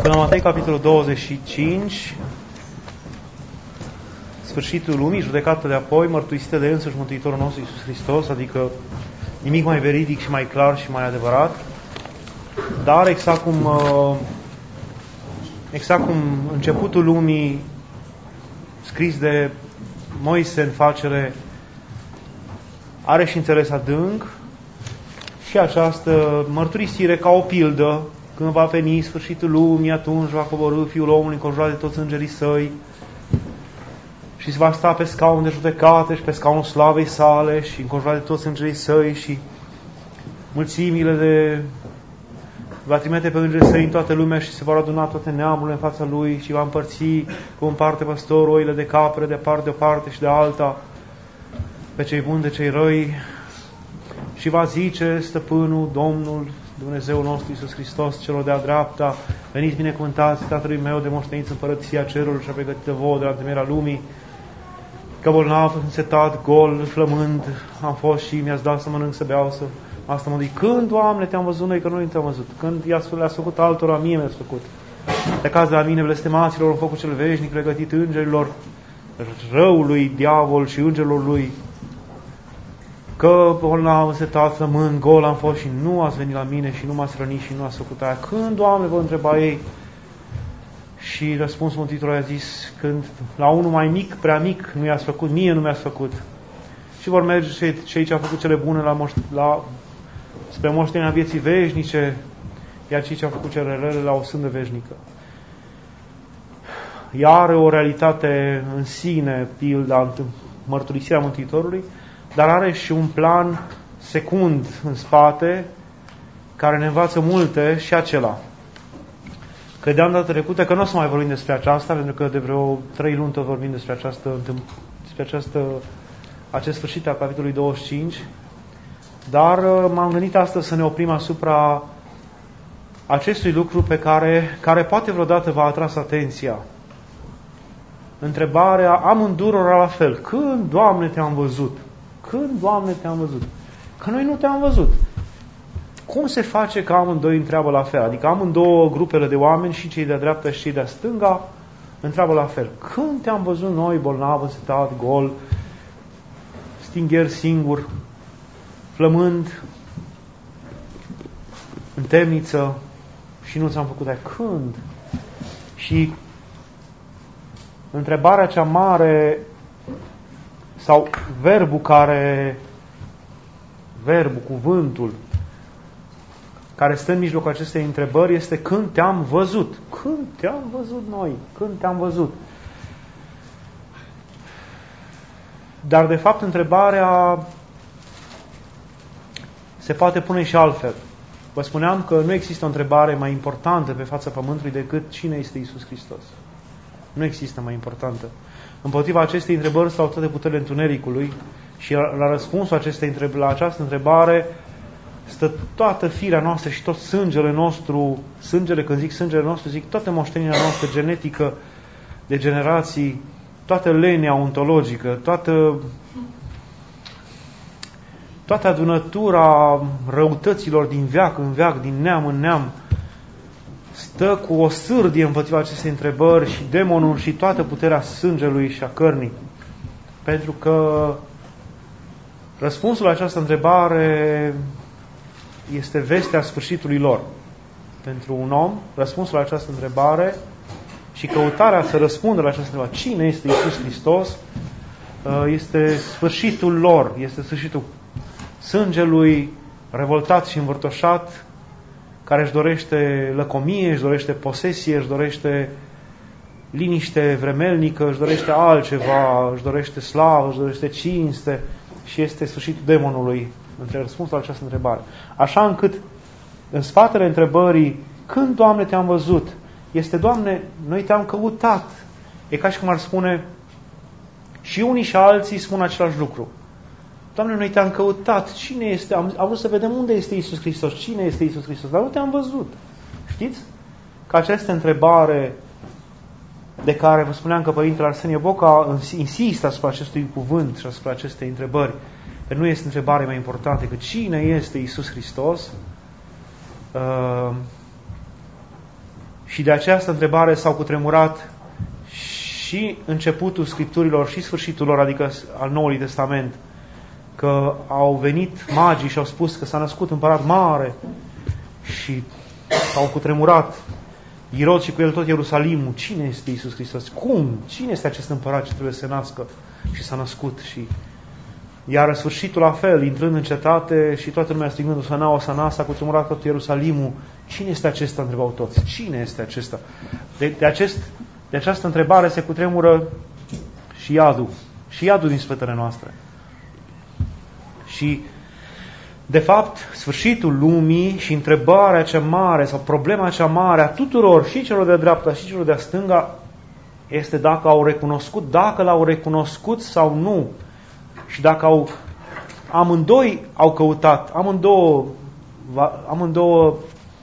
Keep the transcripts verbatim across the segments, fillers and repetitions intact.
Până la Matei, capitolul douăzeci și cinci, sfârșitul lumii, judecată de apoi, mărturisită de însuși Mântuitorul nostru Iisus Hristos, adică nimic mai veridic și mai clar și mai adevărat. Dar exact cum, exact cum începutul lumii, scris de Moise în facere, are și înțeles adânc, și această mărturisire ca o pildă, când va veni sfârșitul lumii, atunci va coborî Fiul omului înconjurat de toți îngerii săi și se va sta pe scaun de judecată și pe scaunul slavei sale și înconjurat de toți îngerii săi și mulțimile de... va trimite pe îngerii săi în toată lumea și se vor aduna toate neamurile în fața lui și va împărți cu în parte păstorul oile de capre de parte de o parte și de alta, pe cei buni de cei răi, și va zice Stăpânul, Domnul, Dumnezeul nostru Iisus Hristos, celor de-a dreapta: veniți binecuvântați Tatălui meu de moșteniți împărăția cerului și a pregătită vouă de la temerea lumii, că bolnav, însetat, gol, flămând am fost și mi-ați dat să mănânc, să beau, să... Asta mă zic, când, Doamne, te-am văzut noi, că noi nu te-am văzut? Când le-ați făcut altora, mie mi-ați făcut. De caz de la mine, blestemaților, în focul cel veșnic, pregătit îngerilor, răului, diavol și îngerilor lui, că bolnav, însetat, flămând, gol am fost și nu ați venit la mine și nu m-ați hrănit și nu ați făcut aia. Când, Doamne, vă întreba ei? Și răspunsul Mântuitorului a zis: când la unul mai mic, prea mic, nu i-ați făcut, mie nu mi-ați făcut. Și vor merge cei, cei ce au făcut cele bune la, moș- la spre moștenirea vieții veșnice, iar cei ce au făcut cele rele la o sândă veșnică. Ea are o realitate în sine, pilda, mărturisirea Mântuitorului, dar are și un plan secund în spate, care ne învață multe, și acela. Credeam data trecută că nu o să mai vorbim despre aceasta, pentru că de vreo trei luni tot vorbim despre această, despre această, acest sfârșit al capitolului douăzeci și cinci, dar m-am gândit astăzi să ne oprim asupra acestui lucru pe care, care poate vreodată v-a atras atenția. Întrebarea amândurora la fel: când, Doamne, te-am văzut? Când, Doamne, te-am văzut? Că noi nu te-am văzut. Cum se face că amândoi întreabă la fel? Adică amândouă grupele de oameni, și cei de-a dreapta și cei de-a stânga, întreabă la fel: când te-am văzut noi bolnav, însetat, gol, stingher singur, flămând, în temniță și nu ți-am făcut aia? Când? Și întrebarea cea mare, sau verbul care, verbul, cuvântul, care stă în mijlocul acestei întrebări este: când te-am văzut? Când te-am văzut noi? Când te-am văzut? Dar de fapt întrebarea se poate pune și altfel. Vă spuneam că nu există o întrebare mai importantă pe fața pământului decât cine este Iisus Hristos. Nu există mai importantă. Împotriva acestei întrebări stau toate puterile întunericului și la răspunsul acestei întrebări, la această întrebare, stă toată firea noastră și tot sângele nostru, sângele, când zic sângele nostru, zic toată moștenirea noastră genetică de generații, toată lenea ontologică, toată, toată adunătura răutăților din veac în veac, din neam în neam, stă cu o sârdie împotriva acestei întrebări, și demonul și toată puterea sângelui și a cărnii. Pentru că răspunsul la această întrebare este vestea sfârșitului lor. Pentru un om, răspunsul la această întrebare și căutarea să răspundă la această întrebare: cine este Iisus Hristos? Este sfârșitul lor, este sfârșitul sângelui revoltat și învârtoșat, care își dorește lăcomie, își dorește posesie, își dorește liniște vremelnică, își dorește altceva, își dorește slavă, își dorește cinste, și este sfârșitul demonului între răspunsul la această întrebare. Așa încât în spatele întrebării: când, Doamne, te-am văzut? Este: Doamne, noi te-am căutat. E ca și cum ar spune, și unii și alții spun același lucru: Doamne, noi te-am căutat. Cine este? Am, am vrut să vedem unde este Iisus Hristos. Cine este Iisus Hristos? Dar nu te-am văzut. Știți? Că această întrebare, de care vă spuneam că Părintele Arsenie Boca insistă asupra acestui cuvânt și asupra acestei întrebări, că nu este întrebare mai importantă decât cine este Iisus Hristos, uh, și Și de această întrebare s-au cutremurat și începutul Scripturilor și sfârșitul lor, adică al Noului Testament, că au venit magii și au spus că s-a născut împărat mare și s-au cutremurat Irod și cu el tot Ierusalimul. Cine este Iisus Hristos? Cum? Cine este acest împărat ce trebuie să se nască? Și s-a născut. Și iar în sfârșitul la fel, intrând în cetate și toată lumea strigând Osana, Osana, s-a cutremurat tot Ierusalimul. Cine este acesta? Întrebau toți. Cine este acesta? De, de, acest, de această întrebare se cutremură și iadul. Și iadul din sfătele noastre. Și de fapt, sfârșitul lumii și întrebarea cea mare sau problema cea mare a tuturor, și celor de dreapta și celor de stânga, este dacă au recunoscut, dacă l-au recunoscut sau nu. Și dacă au, amândoi au căutat, amândouă, amândouă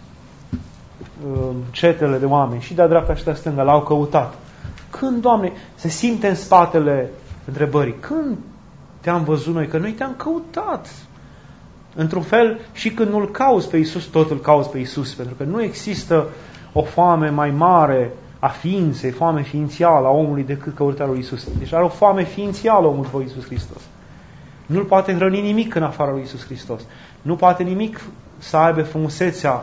cetele de oameni, și de dreapta și de stânga, l-au căutat. Când, Doamne, se simte în spatele întrebării? Când te-am văzut noi? Că noi te-am căutat. Într-un fel, și când nu-L cauți pe Iisus, tot îl cauți pe Iisus, pentru că nu există o foame mai mare a ființei, foame ființială a omului decât căutarea lui Iisus. Deci are o foame ființială omul după Iisus Hristos. Nu-L poate hrăni nimic în afara lui Iisus Hristos. Nu poate nimic să aibă frumusețea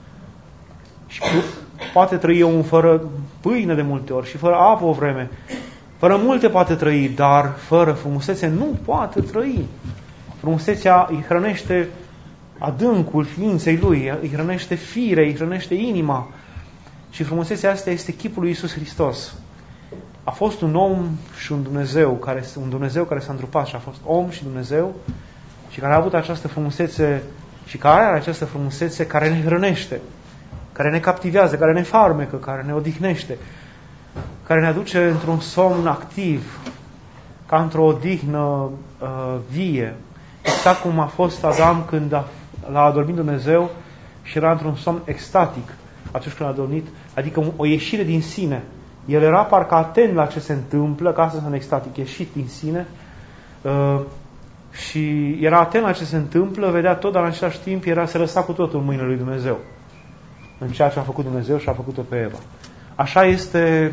și poate trăi omul fără pâine de multe ori și fără apă o vreme. Fără multe poate trăi, dar fără frumusețe nu poate trăi. Frumusețea îi hrănește adâncul ființei lui, îi hrănește firea, îi hrănește inima. Și frumusețea asta este chipul lui Iisus Hristos. A fost un om și un Dumnezeu, care, un Dumnezeu care s-a întrupat și a fost om și Dumnezeu și care a avut această frumusețe și care are această frumusețe care ne hrănește, care ne captivează, care ne farmecă, care ne odihnește, care ne aduce într-un somn activ, ca într-o odihnă uh, vie. Exact cum a fost Adam când a, l-a adormit Dumnezeu și era într-un somn extatic atunci când a adormit, adică o ieșire din sine. El era parcă atent la ce se întâmplă, ca să sunt extatic, ieșit din sine uh, și era atent la ce se întâmplă, vedea tot, dar în același timp era, se lăsa cu totul în mâinile lui Dumnezeu. În ceea ce a făcut Dumnezeu și a făcut-o pe Eva. Așa este,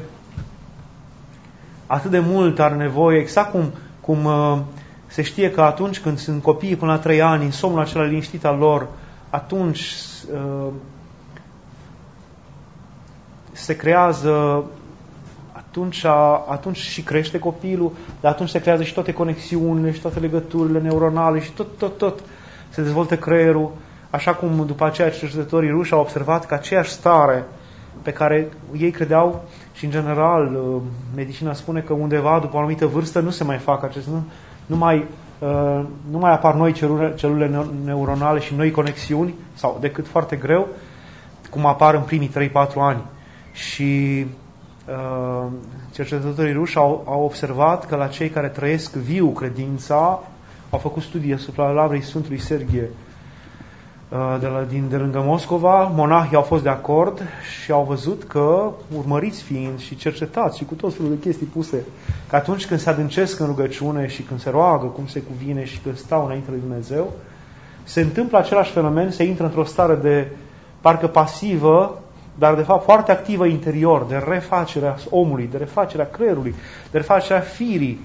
atât de mult are nevoie, exact cum, cum uh, se știe că atunci când sunt copiii până la trei ani, în somnul acela liniștit al lor, atunci uh, se creează, atunci, atunci și crește copilul, dar atunci se creează și toate conexiunile, și toate legăturile neuronale, și tot, tot, tot se dezvoltă creierul, așa cum după aceea cercetătorii ruși au observat că aceeași stare pe care ei credeau, și în general medicina spune că undeva după o anumită vârstă nu se mai fac acest, nu, nu, mai, nu mai apar noi celule, celule neuronale și noi conexiuni, sau decât foarte greu, cum apar în primii trei patru ani. Și uh, cercetătorii ruși au, au observat că la cei care trăiesc viu credința, au făcut studii asupra lavrei Sfântului Serghie uh, de, la, din, de lângă Moscova. Monahii au fost de acord și au văzut că, urmăriți fiind și cercetați și cu tot felul de chestii puse, că atunci când se adâncesc în rugăciune și când se roagă cum se cuvine și când stau înainte lui Dumnezeu, se întâmplă același fenomen, se intră într-o stare de parcă pasivă, dar de fapt foarte activă interior, de refacerea omului, de refacerea creierului, de refacerea firii.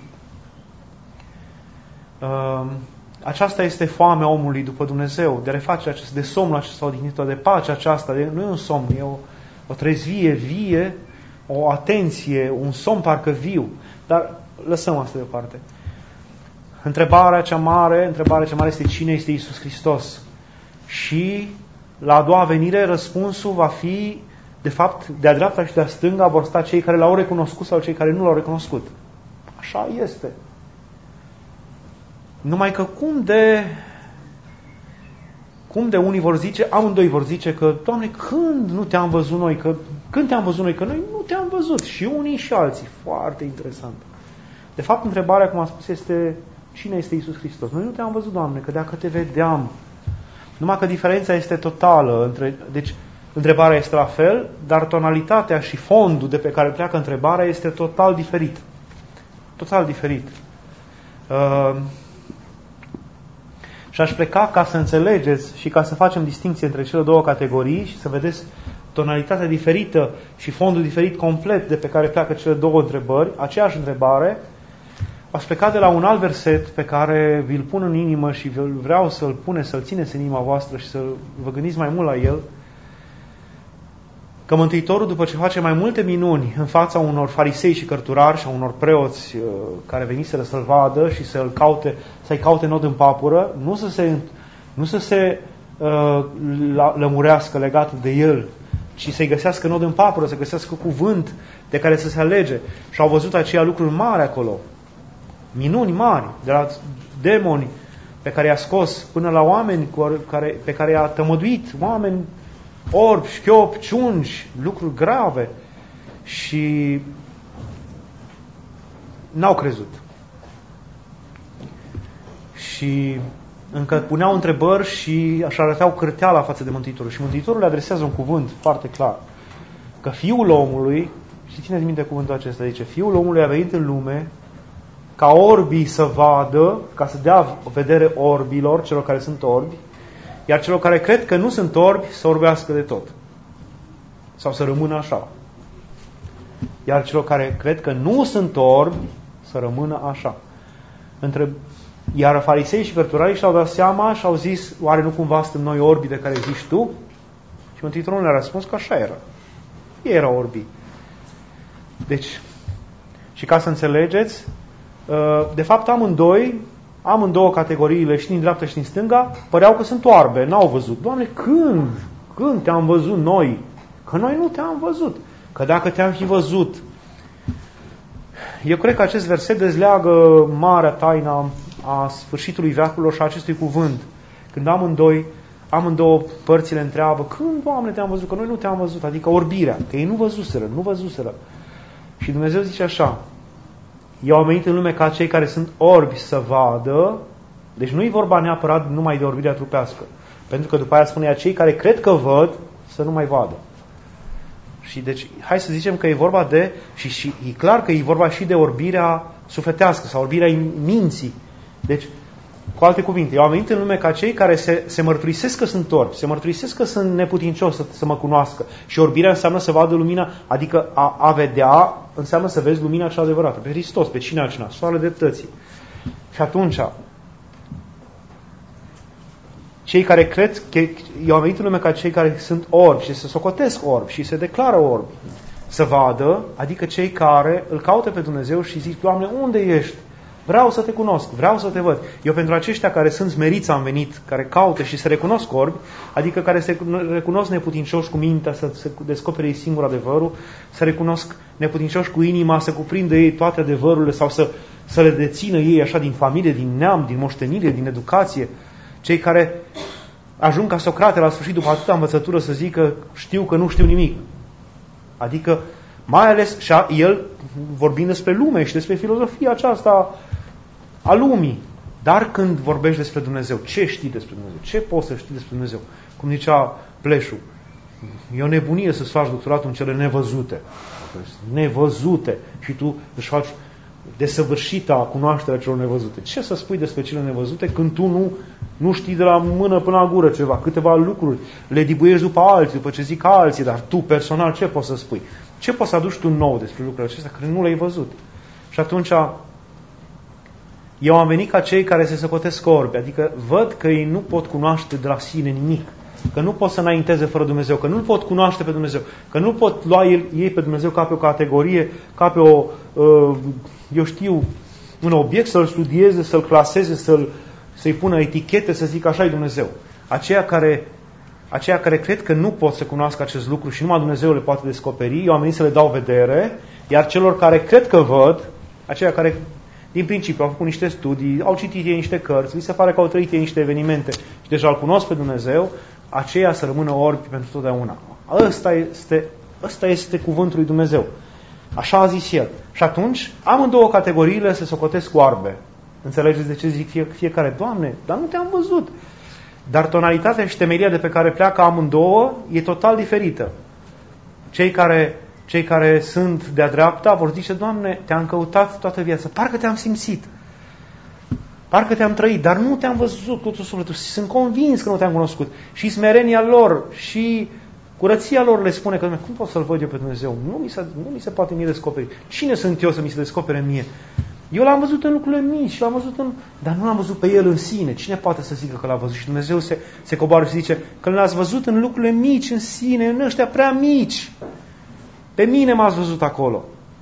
Aceasta este foamea omului după Dumnezeu, de refacerea acesta, de somnul acesta odihnitor, de pacea aceasta, de, nu e un somn, e o, o trezvie vie, o atenție, un somn parcă viu. Dar lăsăm asta deoparte. Întrebarea cea mare, întrebarea cea mare este cine este Iisus Hristos? Și la a doua venire, răspunsul va fi, de fapt, de-a dreapta și de-a stânga vor sta cei care l-au recunoscut sau cei care nu l-au recunoscut. Așa este. Numai că cum de, cum de unii vor zice, amândoi vor zice că, Doamne, când nu te-am văzut noi? Că, când te-am văzut noi? Că noi nu te-am văzut. Și unii și alții. Foarte interesant. De fapt, întrebarea, cum am spus, este cine este Iisus Hristos? Noi nu te-am văzut, Doamne, că dacă te vedeam. Numai că diferența este totală. Între, deci, întrebarea este la fel, dar tonalitatea și fondul de pe care pleacă întrebarea este total diferit. Total diferit. Uh, și aș pleca ca să înțelegeți și ca să facem distinție între cele două categorii și să vedeți tonalitatea diferită și fondul diferit complet de pe care pleacă cele două întrebări, aceeași întrebare, ați plecat de la un alt verset pe care vi-l pun în inimă și vreau să-l pune, să-l țineți în inima voastră și să vă gândiți mai mult la el, că Mântuitorul, după ce face mai multe minuni în fața unor farisei și cărturari și a unor preoți care veniseră să-l vadă și să-l caute, să-i caute nod în papură, nu să se, nu să se uh, lămurească legat de el, ci să-i găsească nod în papură, să găsească cuvânt de care să se alege. Și au văzut aceia lucruri mari acolo. Minuni mari, de la demoni pe care i-a scos, până la oameni care, pe care i-a tămăduit, oameni orbi, șchiopi, ciungi, lucruri grave. Și n-au crezut. Și încă puneau întrebări și așa arăteau cârteala față de Mântuitorul. Și Mântuitorul le adresează un cuvânt foarte clar. Că Fiul omului, și țineți minte cuvântul acesta, zice, Fiul omului a venit în lume ca orbii să vadă, ca să dea vedere orbilor, celor care sunt orbi, iar celor care cred că nu sunt orbi să orbească de tot. Sau să rămână așa. Iar celor care cred că nu sunt orbi să rămână așa. Între... Iar farisei și cărturarii și-au dat seama și au zis, oare nu cumva suntem noi orbii de care zici tu? Și Mântuitorul le-a răspuns că așa era. Ei erau orbii. Deci, și ca să înțelegeți, de fapt amândoi, amândouă categoriile, și din dreapta și din stânga, păreau că sunt oarbe, n-au văzut. Doamne, când? Când te-am văzut noi? Că noi nu te-am văzut. Că dacă te-am fi văzut... Eu cred că acest verset dezleagă marea taina a sfârșitului veacurilor și a acestui cuvânt. Când amândoi, amândouă părțile întreabă, când, Doamne, te-am văzut? Că noi nu te-am văzut. Adică orbirea, că ei nu văzuseră, nu văzuseră. Și Dumnezeu zice așa, eu am venit în lume ca cei care sunt orbi să vadă, deci nu e vorba neapărat numai de orbirea trupească, pentru că după aia spune cei care cred că văd să nu mai vadă. Și deci, hai să zicem că e vorba de, și, și e clar că e vorba și de orbirea sufletească sau orbirea minții. Deci, cu alte cuvinte, eu am venit în lume ca cei care se, se mărturisesc că sunt orbi, se mărturisesc că sunt neputincioși să, să mă cunoască. Și orbirea înseamnă să vadă lumina, adică a, a vedea înseamnă să vezi lumina cea adevărată, pe Hristos, pe cine altcineva, soarele dreptății. Și atunci, cei care cred că eu am venit în lume ca cei care sunt orbi și se socotesc orbi și se declară orbi, să vadă, adică cei care îl caută pe Dumnezeu și zic, Doamne, unde ești? Vreau să te cunosc, vreau să te văd. Eu pentru aceștia care sunt smeriți am venit, care caută și se recunosc orbi, adică care se recunosc neputincioși cu mintea să se descopere ei singur adevărul, să recunosc neputincioși cu inima, să cuprindă ei toate adevărurile sau să, să le dețină ei așa din familie, din neam, din moștenire, din educație. Cei care ajung ca Socrate la sfârșit după atâta învățătură să zică știu că nu știu nimic. Adică mai ales și a, el vorbind despre lume și despre filozofia aceasta a lumii. Dar când vorbești despre Dumnezeu, ce știi despre Dumnezeu? Ce poți să știi despre Dumnezeu? Cum zicea Pleșu, e o nebunie să-ți faci doctoratul în cele nevăzute. Nevăzute. Și tu își faci desăvârșita cunoașterea celor nevăzute. Ce să spui despre cele nevăzute când tu nu, nu știi de la mână până la gură ceva, câteva lucruri, le dibuiești după alții, după ce zic alții, dar tu personal ce poți să spui? Ce poți să aduci tu nou despre lucrurile acestea care nu le-ai văzut? Și atunci eu am venit ca cei care se socotesc orbi, adică văd că ei nu pot cunoaște de la sine nimic, că nu pot să înainteze fără Dumnezeu, că nu pot cunoaște pe Dumnezeu, că nu pot lua ei pe Dumnezeu ca pe o categorie, ca pe o, eu știu, un obiect, să-l studieze, să-l claseze, să-l, să-i pună etichete, să zic așa e Dumnezeu. Aceia care, aceia care cred că nu pot să cunoască acest lucru și numai Dumnezeu le poate descoperi, eu am venit să le dau vedere, iar celor care cred că văd, aceia care din principiu au făcut niște studii, au citit ei niște cărți, li se pare că au trăit ei niște evenimente și deja îl cunosc pe Dumnezeu, aceia să rămână orbi pentru totdeauna. Ăsta este, ăsta este cuvântul lui Dumnezeu. Așa a zis El. Și atunci, amândouă categoriile se socotesc oarbe. Înțelegeți de ce zic fie, fiecare? Doamne, dar nu te-am văzut. Dar tonalitatea și temelia de pe care pleacă amândouă e total diferită. Cei care, cei care sunt de-a dreapta vor zice, Doamne, te-am căutat toată viața, parcă te-am simțit. Parcă te-am trăit, dar nu te-am văzut cu tot sufletul. Sunt convins că nu te-am cunoscut. Și smerenia lor, și Curăția lor le spune că cum pot să-L văd eu pe Dumnezeu? Nu mi se, nu mi se poate mie descoperi. Cine sunt eu să mi se descopere mie? Eu L-am văzut în lucrurile mici, L-am văzut în... dar nu L-am văzut pe El în sine. Cine poate să zică că L-a văzut? Și Dumnezeu se, se coboară și zice că L-ați văzut în lucrurile mici în sine, în ăștia prea mici. Pe mine m-ați văzut acolo.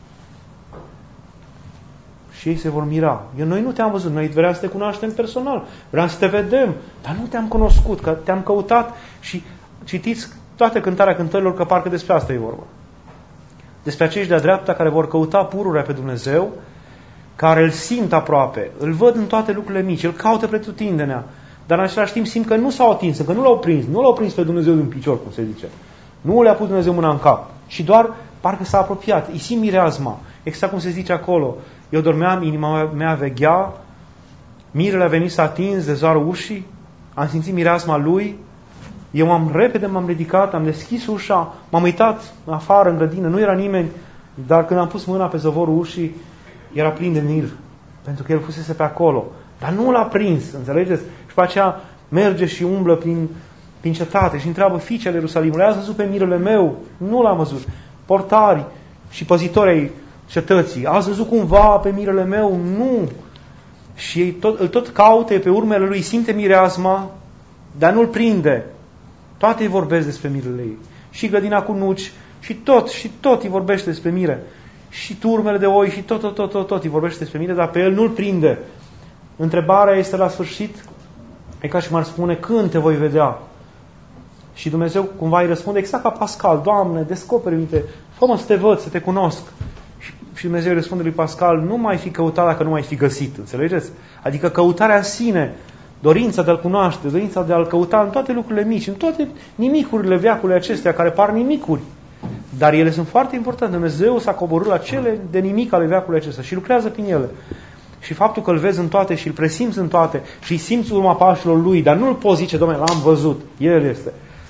Și ei se vor mira. Eu, noi nu te-am văzut, noi vreau să te cunoaștem personal, vreau să te vedem, dar nu te-am cunoscut, că te-am căutat. Și citiți toată cântarea cântărilor, că parcă despre asta e vorba. Despre acești de-a dreapta care vor căuta pururea pe Dumnezeu, care îl simt aproape, îl văd în toate lucrurile mici, îl caută pretutindenea, dar în același timp simt că nu s-au atins, că nu l-au prins, nu l-au prins pe Dumnezeu din picior, cum se zice. Nu le-a pus Dumnezeu mâna în cap, și doar parcă s-a apropiat, îi simt mireasma, exact cum se zice acolo. Eu dormeam, inima mea veghea, mirele a venit să atins de zoarul ușii, am simțit mireasma lui, eu m-am repede, m-am ridicat, am deschis ușa, m-am uitat afară în grădină, nu era nimeni, dar când am pus mâna pe zăvorul ușii, era plin de mir, pentru că el fusese pe acolo. Dar nu l-a prins, înțelegeți? Și pe aceea merge și umblă prin, prin cetate și întreabă fiicele Ierusalimului, ați văzut pe mirele meu? Nu l-am văzut. Portari și păzitori ai cetății, ați văzut cumva pe mirele meu? Nu. Și ei tot, îl tot caute pe urmele lui, simte mireasma, dar nu-l prinde. Toate îi vorbesc despre mirele ei. Și grădina cu nuci, și tot, și tot îi vorbește despre mire. Și turmele de oi, și tot, tot, tot, tot, tot îi vorbește despre mire, dar pe el nu-l prinde. Întrebarea este la sfârșit, e ca și m-ar spune, când te voi vedea? Și Dumnezeu cumva îi răspunde exact ca Pascal, Doamne, descoperi-mi-te, fă-mă să te văd, să te cunosc. Și, și Dumnezeu îi răspunde lui Pascal, nu mai fi căutat dacă nu mai fi găsit, înțelegeți? Adică căutarea în sine, dorința de a-L cunoaște, dorința de a-L căuta în toate lucrurile mici, în toate nimicurile veacului acestea, care par nimicuri, dar ele sunt foarte importante. Dumnezeu s-a coborât la cele de nimic ale veacului acesta și lucrează prin ele. Și faptul că îl vezi în toate și îl presimți în toate și îi simți urma pașilor lui, dar nu îl poți zice, Doamne, l-am văzut, el este.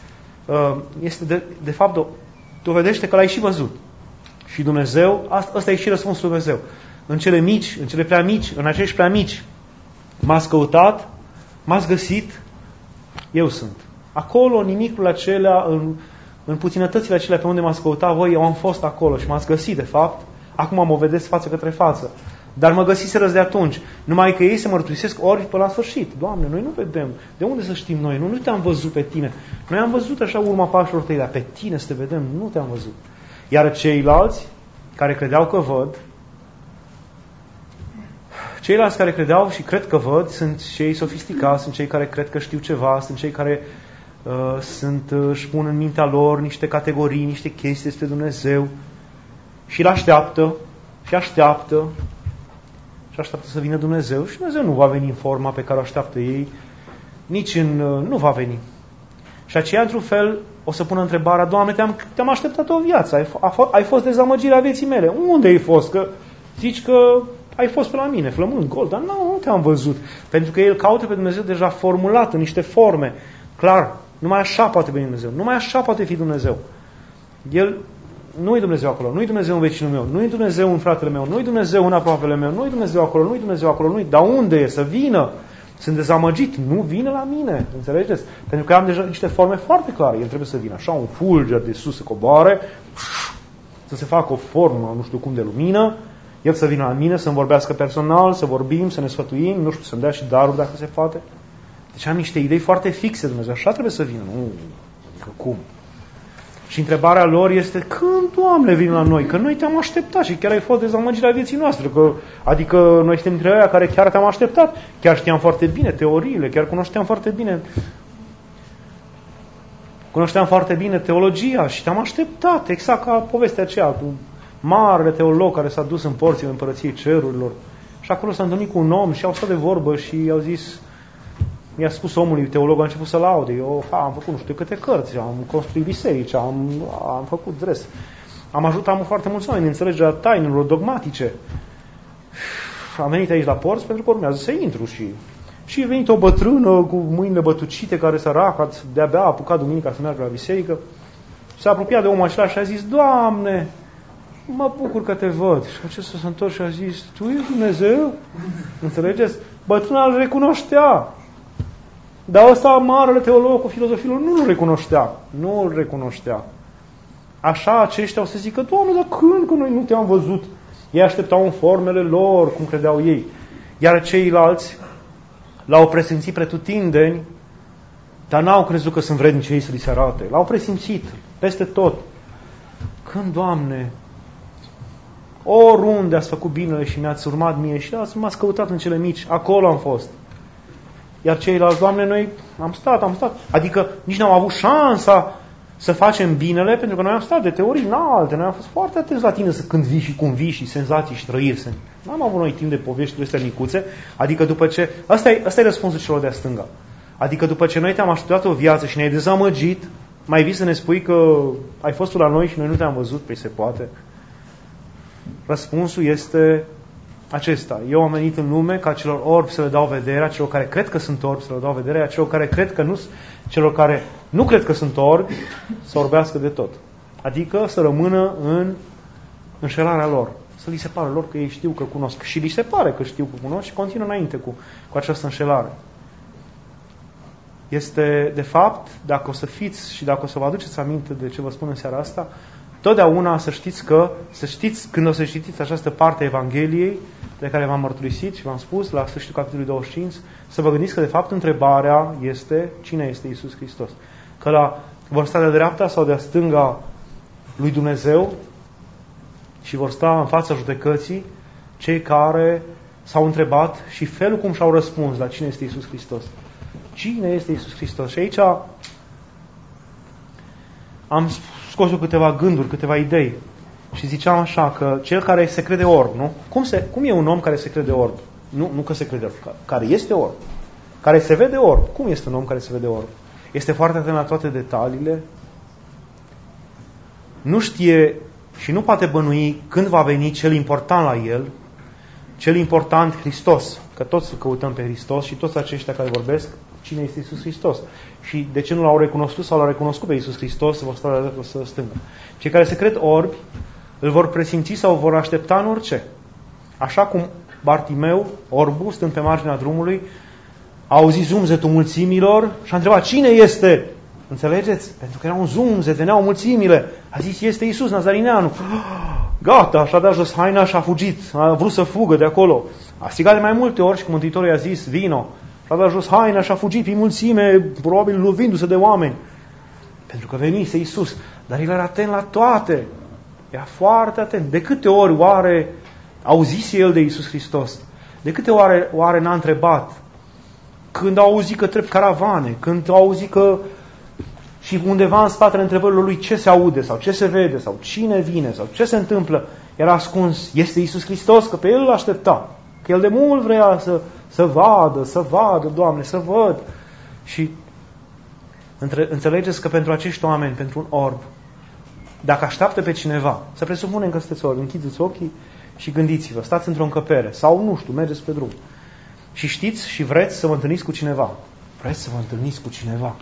Este de, de fapt, dovedește că l-ai și văzut. Și Dumnezeu, ăsta e și răspunsul lui Dumnezeu. În cele mici, în cele prea mici, în acești prea mici, m-ați căutat, m-ați găsit, eu sunt. Acolo, în nimicurile acelea, în, în puținătățile acelea pe unde m-ați căutat voi, eu am fost acolo și m-ați găsit, de fapt. Acum mă vedeți față către față. Dar mă găsiserăți de atunci. Numai că ei se mărturisesc ori până la sfârșit. Doamne, noi nu vedem. De unde să știm noi? Nu, nu te-am văzut pe tine. Noi am văzut așa urma pașilor tăi, dar pe tine să te vedem, nu te-am văzut. Iar ceilalți care credeau că văd, ceilalți care credeau și cred că văd, sunt cei sofisticați, sunt cei care cred că știu ceva, sunt cei care uh, sunt, uh, își pun în mintea lor niște categorii, niște chestii despre Dumnezeu și îl așteaptă, și așteaptă, și așteaptă să vină Dumnezeu și Dumnezeu nu va veni în forma pe care o așteaptă ei, nici în... Uh, nu va veni. Și aceea, într-un fel, o să pună întrebarea, Doamne, te-am, te-am așteptat o viață, ai, a, ai fost dezamăgirea vieții mele. Unde ai fost? Că zici că ai fost pe la mine, flămând, gol, dar nu, nu te-am văzut. Pentru că El caută pe Dumnezeu deja formulat în niște forme. Clar, numai așa poate veni Dumnezeu, numai așa poate fi Dumnezeu. El nu e Dumnezeu acolo, nu e Dumnezeu în vecinul meu, nu e Dumnezeu în fratele meu, nu e Dumnezeu în aproapele meu, nu e Dumnezeu acolo, nu e Dumnezeu acolo, nu e. Dar unde e? Să vină. Sunt dezamăgit, nu vine la mine, înțelegeți? Pentru că am deja niște forme foarte clare. El trebuie să vină așa, un fulger de sus să coboare, să se facă o formă, nu știu cum, de lumină, El să vină la mine, să-mi vorbească personal, să vorbim, să ne sfătuim, nu știu, să-mi dea și daruri dacă se poate. Deci am niște idei foarte fixe, Dumnezeu, așa trebuie să vină. Nu, că cum? Și întrebarea lor este, când, Doamne, vin la noi? Că noi te-am așteptat și chiar ai fost dezamăgirea vieții noastre. Că, adică noi suntem dintre aia care chiar te-am așteptat. Chiar știam foarte bine teoriile, chiar cunoșteam foarte bine cunoșteam foarte bine teologia și te-am așteptat. Exact ca povestea aceea cu marele teolog care s-a dus în porțile Împărăției Cerurilor. Și acolo s-a întâlnit cu un om și au stat de vorbă și i-au zis, mi-a spus omului, teolog, a început să laude. Eu ha, am făcut nu știu câte cărți, am construit biserici, am, am făcut dres. Am ajutat foarte mulți oameni în înțelegerea tainelor dogmatice. Am venit aici la porți pentru că urmează să intru și... Și a venit o bătrână cu mâinile bătucite care săracă, de-abia a apucat duminica să meargă la biserică. S-a apropiat de omul acela și a zis, Doamne, mă bucur că te văd. Și acesta s-a întors și a zis, Tu ești Dumnezeu? Înțelegeți? Bătrâna îl recunoștea. Dar ăsta, marele teolog cu filozofilor, nu îl recunoștea. Nu îl recunoștea. Așa aceștia o să zică, Doamne, dar când că noi nu te-am văzut? Ei așteptau în formele lor, cum credeau ei. Iar ceilalți l-au presimțit pretutindeni, dar n-au crezut că sunt vrednici ei să li se arate. L-au presimțit peste tot. Când, Doamne, oriunde ați făcut binele și mi-ați urmat mie și ați m-ați căutat în cele mici, acolo am fost. Iar ceilalți, Doamne, noi am stat, am stat. Adică nici n-am avut șansa să facem binele, pentru că noi am stat de teorii înalte, noi am fost foarte atenți la tine să când vii și cum vii și senzații și trăiri. N-am avut noi timp de povești astea micuțe, adică după ce... Asta e, asta e răspunsul celor de-a stânga. Adică după ce noi te-am așteptat o viață și ne-ai dezamăgit, mai vii să ne spui că ai fost la noi și noi nu te-am văzut, păi se poate. Răspunsul este acesta. Eu am venit în lume ca celor orbi să le dau vederea, celor care cred că sunt orbi să le dau vederea, celor care cred că nu, celor care nu cred că sunt orbi să orbească de tot. Adică să rămână în înșelarea lor. Să li se pară lor că ei știu că cunosc. Și li se pare că știu că cunosc și continuă înainte cu, cu această înșelare. Este, de fapt, dacă o să fiți și dacă o să vă aduceți aminte de ce vă spun în seara asta, totdeauna să știți că, să știți, când o să citiți această parte a Evangheliei, de care v-am mărturisit și v-am spus la sfârșitul capitolului douăzeci și cinci, să vă gândiți că, de fapt, întrebarea este cine este Iisus Hristos. Că la, vor sta de dreapta sau de stânga lui Dumnezeu și vor sta în fața judecății cei care s-au întrebat și felul cum și-au răspuns la cine este Iisus Hristos. Cine este Iisus Hristos? Și aici am scos eu câteva gânduri, câteva idei. Și ziceam așa, că cel care se crede orb, nu? Cum, se, cum e un om care se crede orb? Nu, nu că se crede orb, care este orb. Care se vede orb. Cum este un om care se vede orb? Este foarte atent la toate detaliile. Nu știe și nu poate bănui când va veni cel important la el. Cel important, Hristos. Că toți îl căutăm pe Hristos și toți aceștia care vorbesc, cine este Iisus Hristos. Și de ce nu l-au recunoscut sau l-au recunoscut pe Iisus Hristos, vor sta de să stângă. Cei care se cred orbi, îl vor presimți sau vor aștepta în orice. Așa cum Bartimeu, orbul, stând pe marginea drumului, a auzit zumzetul mulțimilor și a întrebat, cine este? Înțelegeți? Pentru că era un zumzet, veneau mulțimile. A zis, este Iisus Nazarineanu. Gata, și-a dat jos haina și a fugit. A vrut să fugă de acolo. A strigat de mai multe ori și cum Mântuitorul i-a zis, vino. Și-a dat jos haina și a fugit prin mulțime, probabil lovindu-se de oameni. Pentru că venise Iisus. Dar el era atent la toate. Era foarte atent. De câte ori oare auzise el de Iisus Hristos? De câte ori oare n-a întrebat? Când a auzit că trec caravane, când a auzit că și undeva în spatele întrebărilor lui ce se aude sau ce se vede sau cine vine sau ce se întâmplă, era ascuns. Este Iisus Hristos, că pe el îl aștepta. Că el de mult vrea să, să vadă, să vadă, Doamne, să văd. Și între, înțelegeți că pentru acești oameni, pentru un orb, dacă așteaptă pe cineva, să presupunem că sunteți orbi, închideți ochii și gândiți-vă, stați într-o încăpere sau, nu știu, mergeți pe drum. Și știți și vreți să vă întâlniți cu cineva. Vreți să vă întâlniți cu cineva.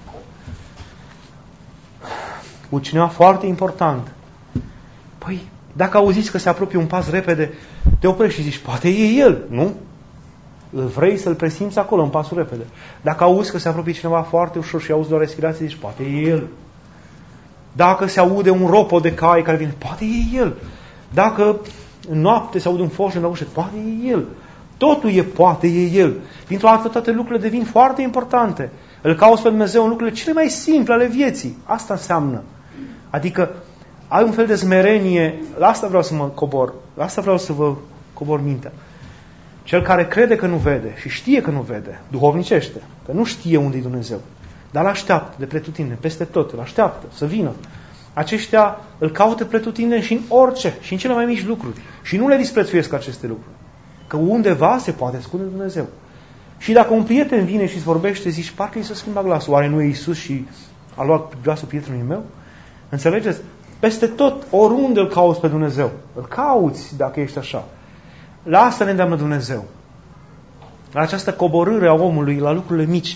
Cu cineva foarte important. Păi, dacă auziți că se apropie un pas repede, te oprești și zici, poate e el, nu? Îl vrei să-l presimți acolo, în pasul repede. Dacă auzi că se apropie cineva foarte ușor și auzi doar respirație, zici, poate e el. Dacă se aude un ropo de cai care vine, poate e el. Dacă în noapte se aude un foș în ușă, poate e el. Totul e poate e el. Dintr-o dată toate lucrurile devin foarte importante. Îl cauți pe Dumnezeu în lucrurile cele mai simple ale vieții. Asta înseamnă. Adică ai un fel de smerenie. La asta vreau să mă cobor. La asta vreau să vă cobor mintea. Cel care crede că nu vede și știe că nu vede, duhovnicește, că nu știe unde e Dumnezeu, dar l-așteaptă de pretutindeni, peste tot, îl așteaptă să vină. Aceștia îl caută pretutindeni și în orice, și în cele mai mici lucruri. Și nu le disprețuiesc aceste lucruri. Că undeva se poate ascunde Dumnezeu. Și dacă un prieten vine și îți vorbește, zici, parcă îi se schimba glasul. Oare nu e Iisus și a luat glasul prietenului meu? Înțelegeți? Peste tot, oriunde îl cauți pe Dumnezeu. Îl cauți dacă ești așa. La asta ne îndeamnă Dumnezeu. La această coborâre a omului la lucrurile mici.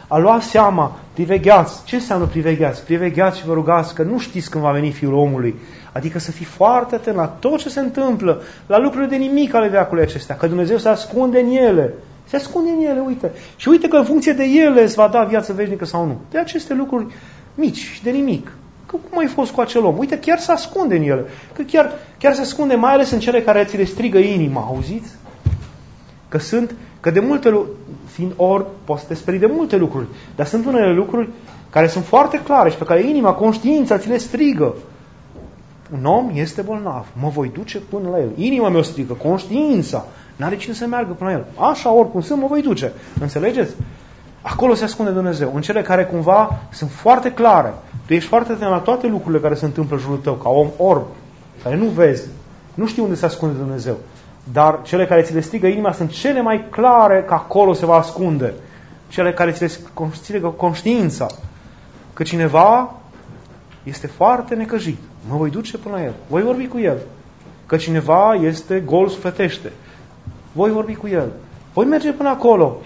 a lua seama, privegheați. Ce înseamnă privegheați? Privegheați și vă rugați că nu știți când va veni Fiul omului. Adică să fii foarte atent la tot ce se întâmplă, la lucrurile de nimic ale veacului acestea, că Dumnezeu se ascunde în ele. Se ascunde în ele, uite. Și uite că în funcție de ele îți va da viață veșnică sau nu. De aceste lucruri mici și de nimic. Că cum ai fost cu acel om? Uite, chiar se ascunde în ele. Că chiar, chiar se ascunde mai ales în cele care ți le strigă inima, auziți? Că sunt, că de multe lucruri, fiind orb, poți să te sperii de multe lucruri, dar sunt unele lucruri care sunt foarte clare și pe care inima, conștiința ți le strigă. Un om este bolnav, mă voi duce până la el. Inima mea o strigă, conștiința, n-are cine să meargă până la el. Așa, oricum sunt, mă voi duce. Înțelegeți? Acolo se ascunde Dumnezeu, în cele care cumva sunt foarte clare. Tu ești foarte atent la toate lucrurile care se întâmplă în jurul tău, ca om orb, care nu vezi, nu știi unde se ascunde Dumnezeu. Dar cele care ți le strigă inima sunt cele mai clare că acolo se va ascunde. Cele care ți le strigă conștiința. Că cineva este foarte necăjit. Mă voi duce până la el. Voi vorbi cu el. Că cineva este gol sufletește. Voi vorbi cu el. Voi merge până acolo.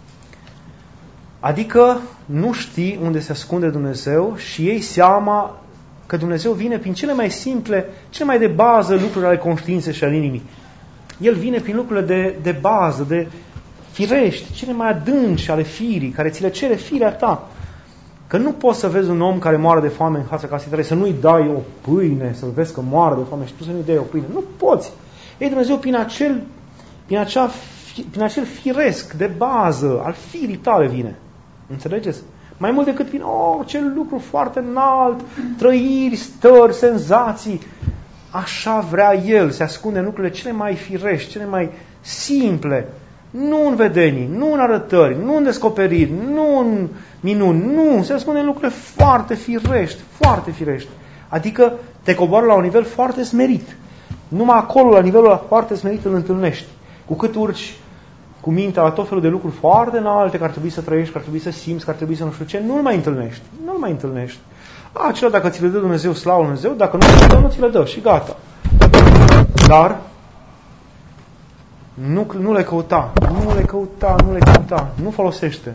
Adică nu știi unde se ascunde Dumnezeu și iei seama că Dumnezeu vine prin cele mai simple, cele mai de bază lucruri ale conștiinței și ale inimii. El vine prin lucrurile de, de bază, de firești, cele mai adânci ale firii, care ți le cere firea ta. Că nu poți să vezi un om care moare de foame în fața casei tale, să nu-i dai o pâine, să-l vezi că moare de foame și tu să nu-i dai o pâine. Nu poți. Ei, Dumnezeu, prin acel, prin, acea, prin acel firesc de bază al firii tale vine. Înțelegeți? Mai mult decât prin orice lucru foarte înalt, trăiri, stări, senzații. Așa vrea El, se ascunde în lucrurile cele mai firești, cele mai simple. Nu în vedenii, nu în arătări, nu în descoperiri, nu în minuni, nu, se ascunde în lucrurile foarte firești, foarte firești. Adică te coboară la un nivel foarte smerit. Numai acolo, la nivelul ăla foarte smerit, îl întâlnești. Cu cât urci cu mintea la tot felul de lucruri foarte înalte, că ar trebui să trăiești, că ar trebui să simți, că ar trebui să nu știu ce, nu-l mai întâlnești. Nu-l mai întâlnești. A, acela dacă ți le dă Dumnezeu, slavă Dumnezeu, dacă nu ți le dă, nu ți le dă și gata. Dar nu, nu le căuta, nu le căuta, nu le căuta, nu folosește.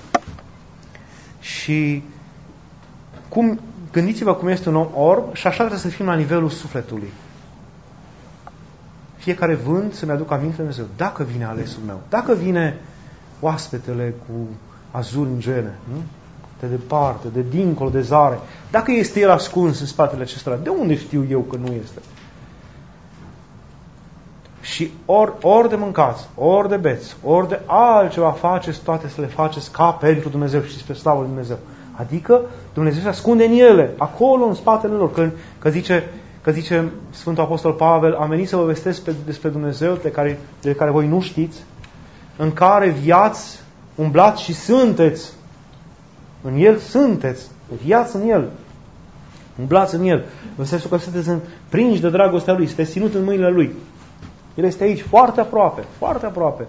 Și cum, gândiți-vă cum este un om orb și așa trebuie să fim la nivelul sufletului. Fiecare vânt să-mi aduc aminte de Dumnezeu. Dacă vine alesul meu, dacă vine oaspetele cu azuri în gene, nu? De departe, de dincolo, de zare, dacă este el ascuns în spatele acestora, de unde știu eu că nu este? Și ori, ori de mâncați, ori de beți, ori de altceva faceți, toate să le faceți ca pentru Dumnezeu și spre slavă lui Dumnezeu. Adică Dumnezeu se ascunde în ele, acolo, în spatele lor. Că, că, zice, că zice Sfântul Apostol Pavel, am venit să vă vestesc pe, despre Dumnezeu de care, de care voi nu știți, în care viați, umblați și sunteți. În El sunteți, viați în El. Umblați în El. În sensul că sunteți prinși de dragostea Lui, sunteți ținut în mâinile Lui. El este aici, foarte aproape, foarte aproape.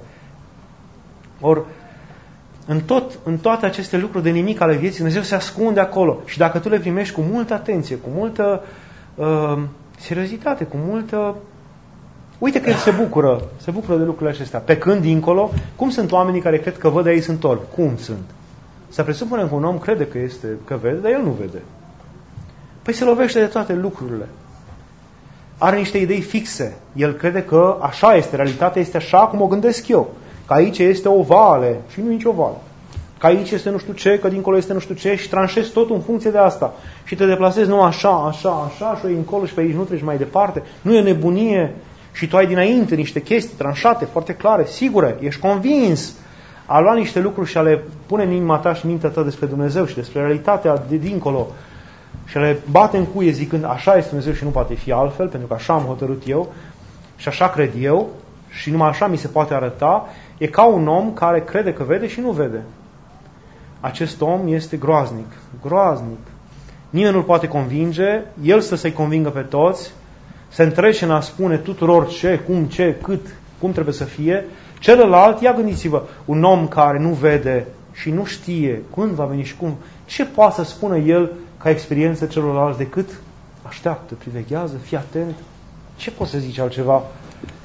Ori, în, tot, în toate aceste lucruri de nimic ale vieții, Dumnezeu se ascunde acolo. Și dacă tu le primești cu multă atenție, cu multă uh, seriozitate, cu multă... Uite că El se bucură, se bucură de lucrurile acestea. Pe când, dincolo, cum sunt oamenii care cred că văd de ei sunt orbi? Cum sunt? Să presupunem că un om crede că, este, că vede, dar el nu vede. Păi se lovește de toate lucrurile. Are niște idei fixe. El crede că așa este, realitatea este așa cum o gândesc eu. Că aici este o vale și nu nici o vale. Că aici este nu știu ce, că dincolo este nu știu ce și tranșezi totul în funcție de asta. Și te deplasezi nu așa, așa, așa și încolo și pe aici nu treci mai departe. Nu e nebunie și tu ai dinainte niște chestii tranșate, foarte clare, sigure, ești convins. A lua niște lucruri și a le pune în inima ta și mintea ta despre Dumnezeu și despre realitatea de dincolo și a le bate în cuie zicând așa este Dumnezeu și nu poate fi altfel, pentru că așa am hotărât eu și așa cred eu și numai așa mi se poate arăta, e ca un om care crede că vede și nu vede. Acest om este groaznic, groaznic. Nimeni nu-l poate convinge, el să se convingă pe toți, se întrece în a spune tuturor ce, cum, ce, cât, cum trebuie să fie. Celălalt, ia gândiți-vă, un om care nu vede și nu știe când va veni și cum, ce poate să spună el ca experiență celorlalți decât așteaptă, priveghează, fii atent. Ce poți să zici altceva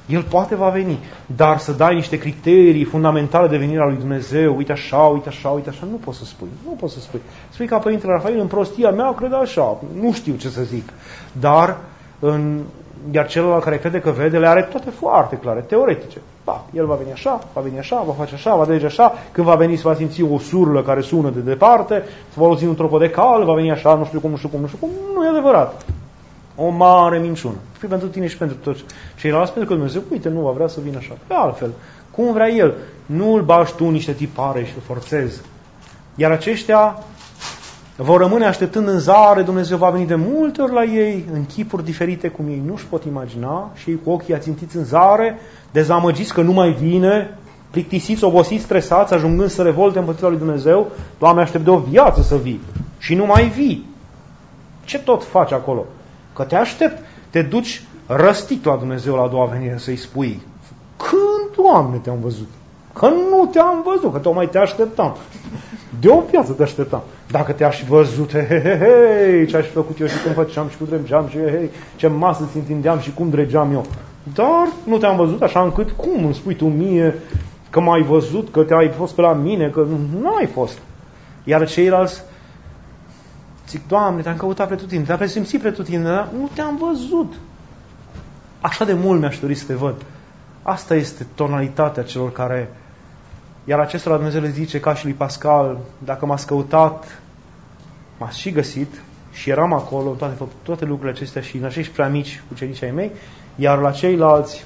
El poate va veni, dar să dai niște criterii fundamentale de venirea lui Dumnezeu, uite așa, uite așa, uite așa, nu poți să spui. Nu poți să spui. Spui ca Părintele Rafael, în prostia mea cred așa, nu știu ce să zic. Dar, în, iar celălalt care crede că vede, le are toate foarte clare, teoretice. Da, el va veni așa, va veni așa, va face așa, va trece așa, când va veni se va simți o surlă care sună de departe, se va auzi un tropă de cal, va veni așa, nu știu cum, nu știu cum, nu știu cum, nu e adevărat. O mare minciună. Fii pentru tine și pentru toți ceilalți, pentru că Dumnezeu, uite, nu va vrea să vină așa. Pe altfel, cum vrea El. Nu îl bagi tu niște tipare și îl forțezi. Iar aceștia vor rămâne așteptând în zare, Dumnezeu va veni de multe ori la ei, în chipuri diferite cum ei nu-și pot imagina, și ei cu ochii ațintiți în zare, dezamăgiți că nu mai vine, plictisiți, obosiți, stresați, ajungând să revolte împotriva lui Dumnezeu. Doamne, aștept de o viață să vii. Și nu mai vii. Ce tot faci acolo? Că te aștept, te duci răstit la Dumnezeu la a doua venire să-i spui: când, Doamne, te-am văzut? Că nu te-am văzut, că tocmai te așteptam. De o viață te așteptam. Dacă te-aș văzut, he, he, he, he, ce aș fi făcut eu și cum făceam și cum dregeam și he, he, ce masă ți întindeam și cum dregeam eu. Dar nu te-am văzut așa încât cum îmi spui tu mie că m-ai văzut, că te-ai fost pe la mine, că nu ai fost. Iar ceilalți zic: Doamne, te-am căutat pretutindeni, te-am presimțit pretutindeni, dar nu te-am văzut. Așa de mult mi-aș dori să te văd. Asta este tonalitatea celor care... Iar acestora Dumnezeu le zice, ca și lui Pascal: dacă m-ați căutat, m-ați și găsit și eram acolo, toate, toate lucrurile acestea și în acești prea mici ucenici ai mei. Iar la ceilalți,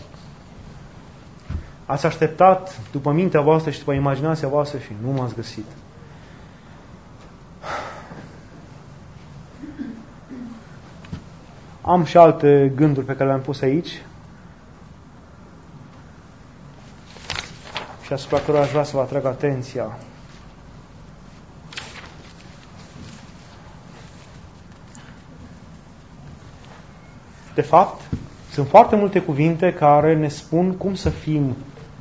ați așteptat după mintea voastră și după imaginația voastră și nu m-ați găsit. Am și alte gânduri pe care le-am pus aici și asupra cărora aș vrea să vă atrag atenția. De fapt, sunt foarte multe cuvinte care ne spun cum să fim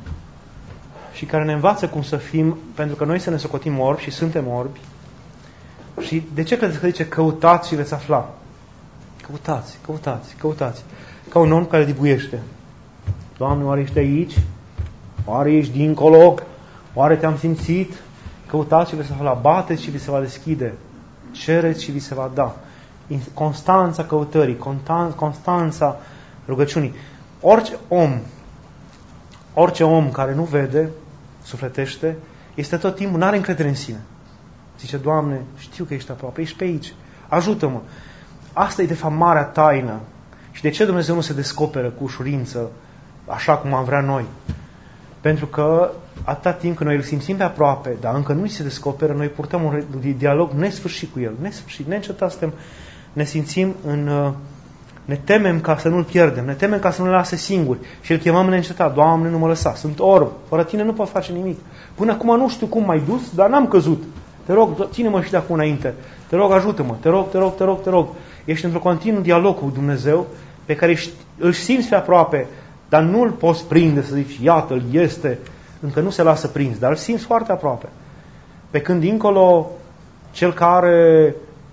și care ne învață cum să fim, pentru că noi să ne socotim orbi și suntem orbi. Și de ce credeți că zice căutați și veți afla? Căutați, căutați, căutați. Ca un om care dibuiește. Doamne, oare ești aici? Oare ești dincolo? Oare te-am simțit? Căutați și veți afla. Bateți și vi se va deschide. Cereți și vi se va da. Constanța căutării, constanța rugăciunii. Orice om, orice om care nu vede, sufletește, este tot timpul, nu are încredere în sine. Zice: Doamne, știu că ești aproape, ești pe aici, ajută-mă. Asta e de fapt marea taină. Și de ce Dumnezeu nu se descoperă cu ușurință, așa cum am vrea noi? Pentru că atâta timp când noi îl simțim pe aproape, dar încă nu se descoperă, noi purtăm un dialog nesfârșit cu El, nesfârșit, neîncetat suntem, ne simțim în... ne temem ca să nu-L pierdem, ne temem ca să nu ne lase singuri și Îl chemăm neîncetat: Doamne, nu mă lăsa, sunt orb, fără Tine nu pot face nimic. Până acum nu știu cum m-ai dus, dar n-am căzut. Te rog, ține-mă și de acum înainte. Te rog, ajută-mă, te rog, te rog, te rog, te rog. Ești într-un continuu dialog cu Dumnezeu pe care îl simți pe aproape, dar nu îl poți prinde să zici: iată-l, este, încă nu se lasă prins, dar îl simți foarte aproape. Pe când dincolo, cel care,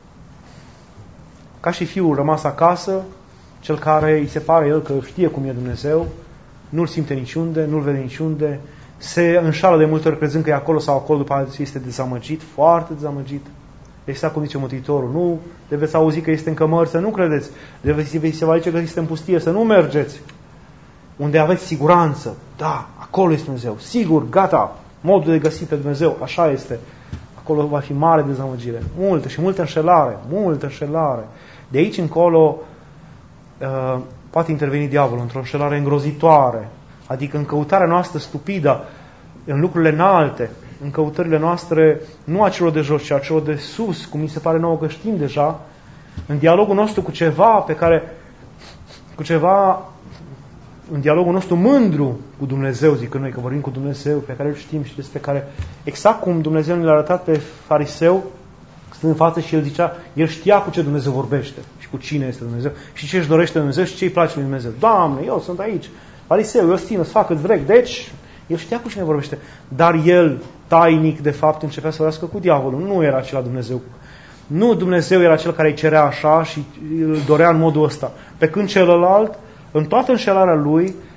ca și fiul rămas acasă, cel care îi se pare el că știe cum e Dumnezeu, nu-l simte niciunde, nu-l vede niciunde, se înșală de multe ori crezând că e acolo sau acolo, după aceea este dezamăgit, foarte dezamăgit. Exact cum zice Mântuitorul: nu de veți auzi că este în cămări, să nu credeți, de veți se va zice că este în pustie, să nu mergeți. Unde aveți siguranță, da, acolo este Dumnezeu, sigur, gata, modul de găsit pe Dumnezeu, așa este. Acolo va fi mare dezamăgire, multă și multă înșelare, multă înșelare. De aici încolo uh, poate interveni diavolul într-o înșelare îngrozitoare, adică în căutarea noastră stupidă, în lucrurile înalte, în căutările noastre, nu a celor de jos, ci a celor de sus, cum mi se pare nouă că știm deja, în dialogul nostru cu ceva pe care, cu ceva, în dialogul nostru mândru cu Dumnezeu, zic noi că vorbim cu Dumnezeu, pe care îl știm și despre care, exact cum Dumnezeu ne-l-a arătat pe fariseu, stând în față și el zicea, el știa cu ce Dumnezeu vorbește și cu cine este Dumnezeu și ce își dorește Dumnezeu și ce îi place lui Dumnezeu. Doamne, eu sunt aici, fariseu, eu țin, îți fac cât vrei. Deci, el știa cu cine vorbește, dar el, tainic, de fapt, începea să vorbească cu diavolul. Nu era acela Dumnezeu. Nu Dumnezeu era cel care îi cerea așa și îl dorea în modul ăsta. Pe când celălalt, în toată înșelarea lui,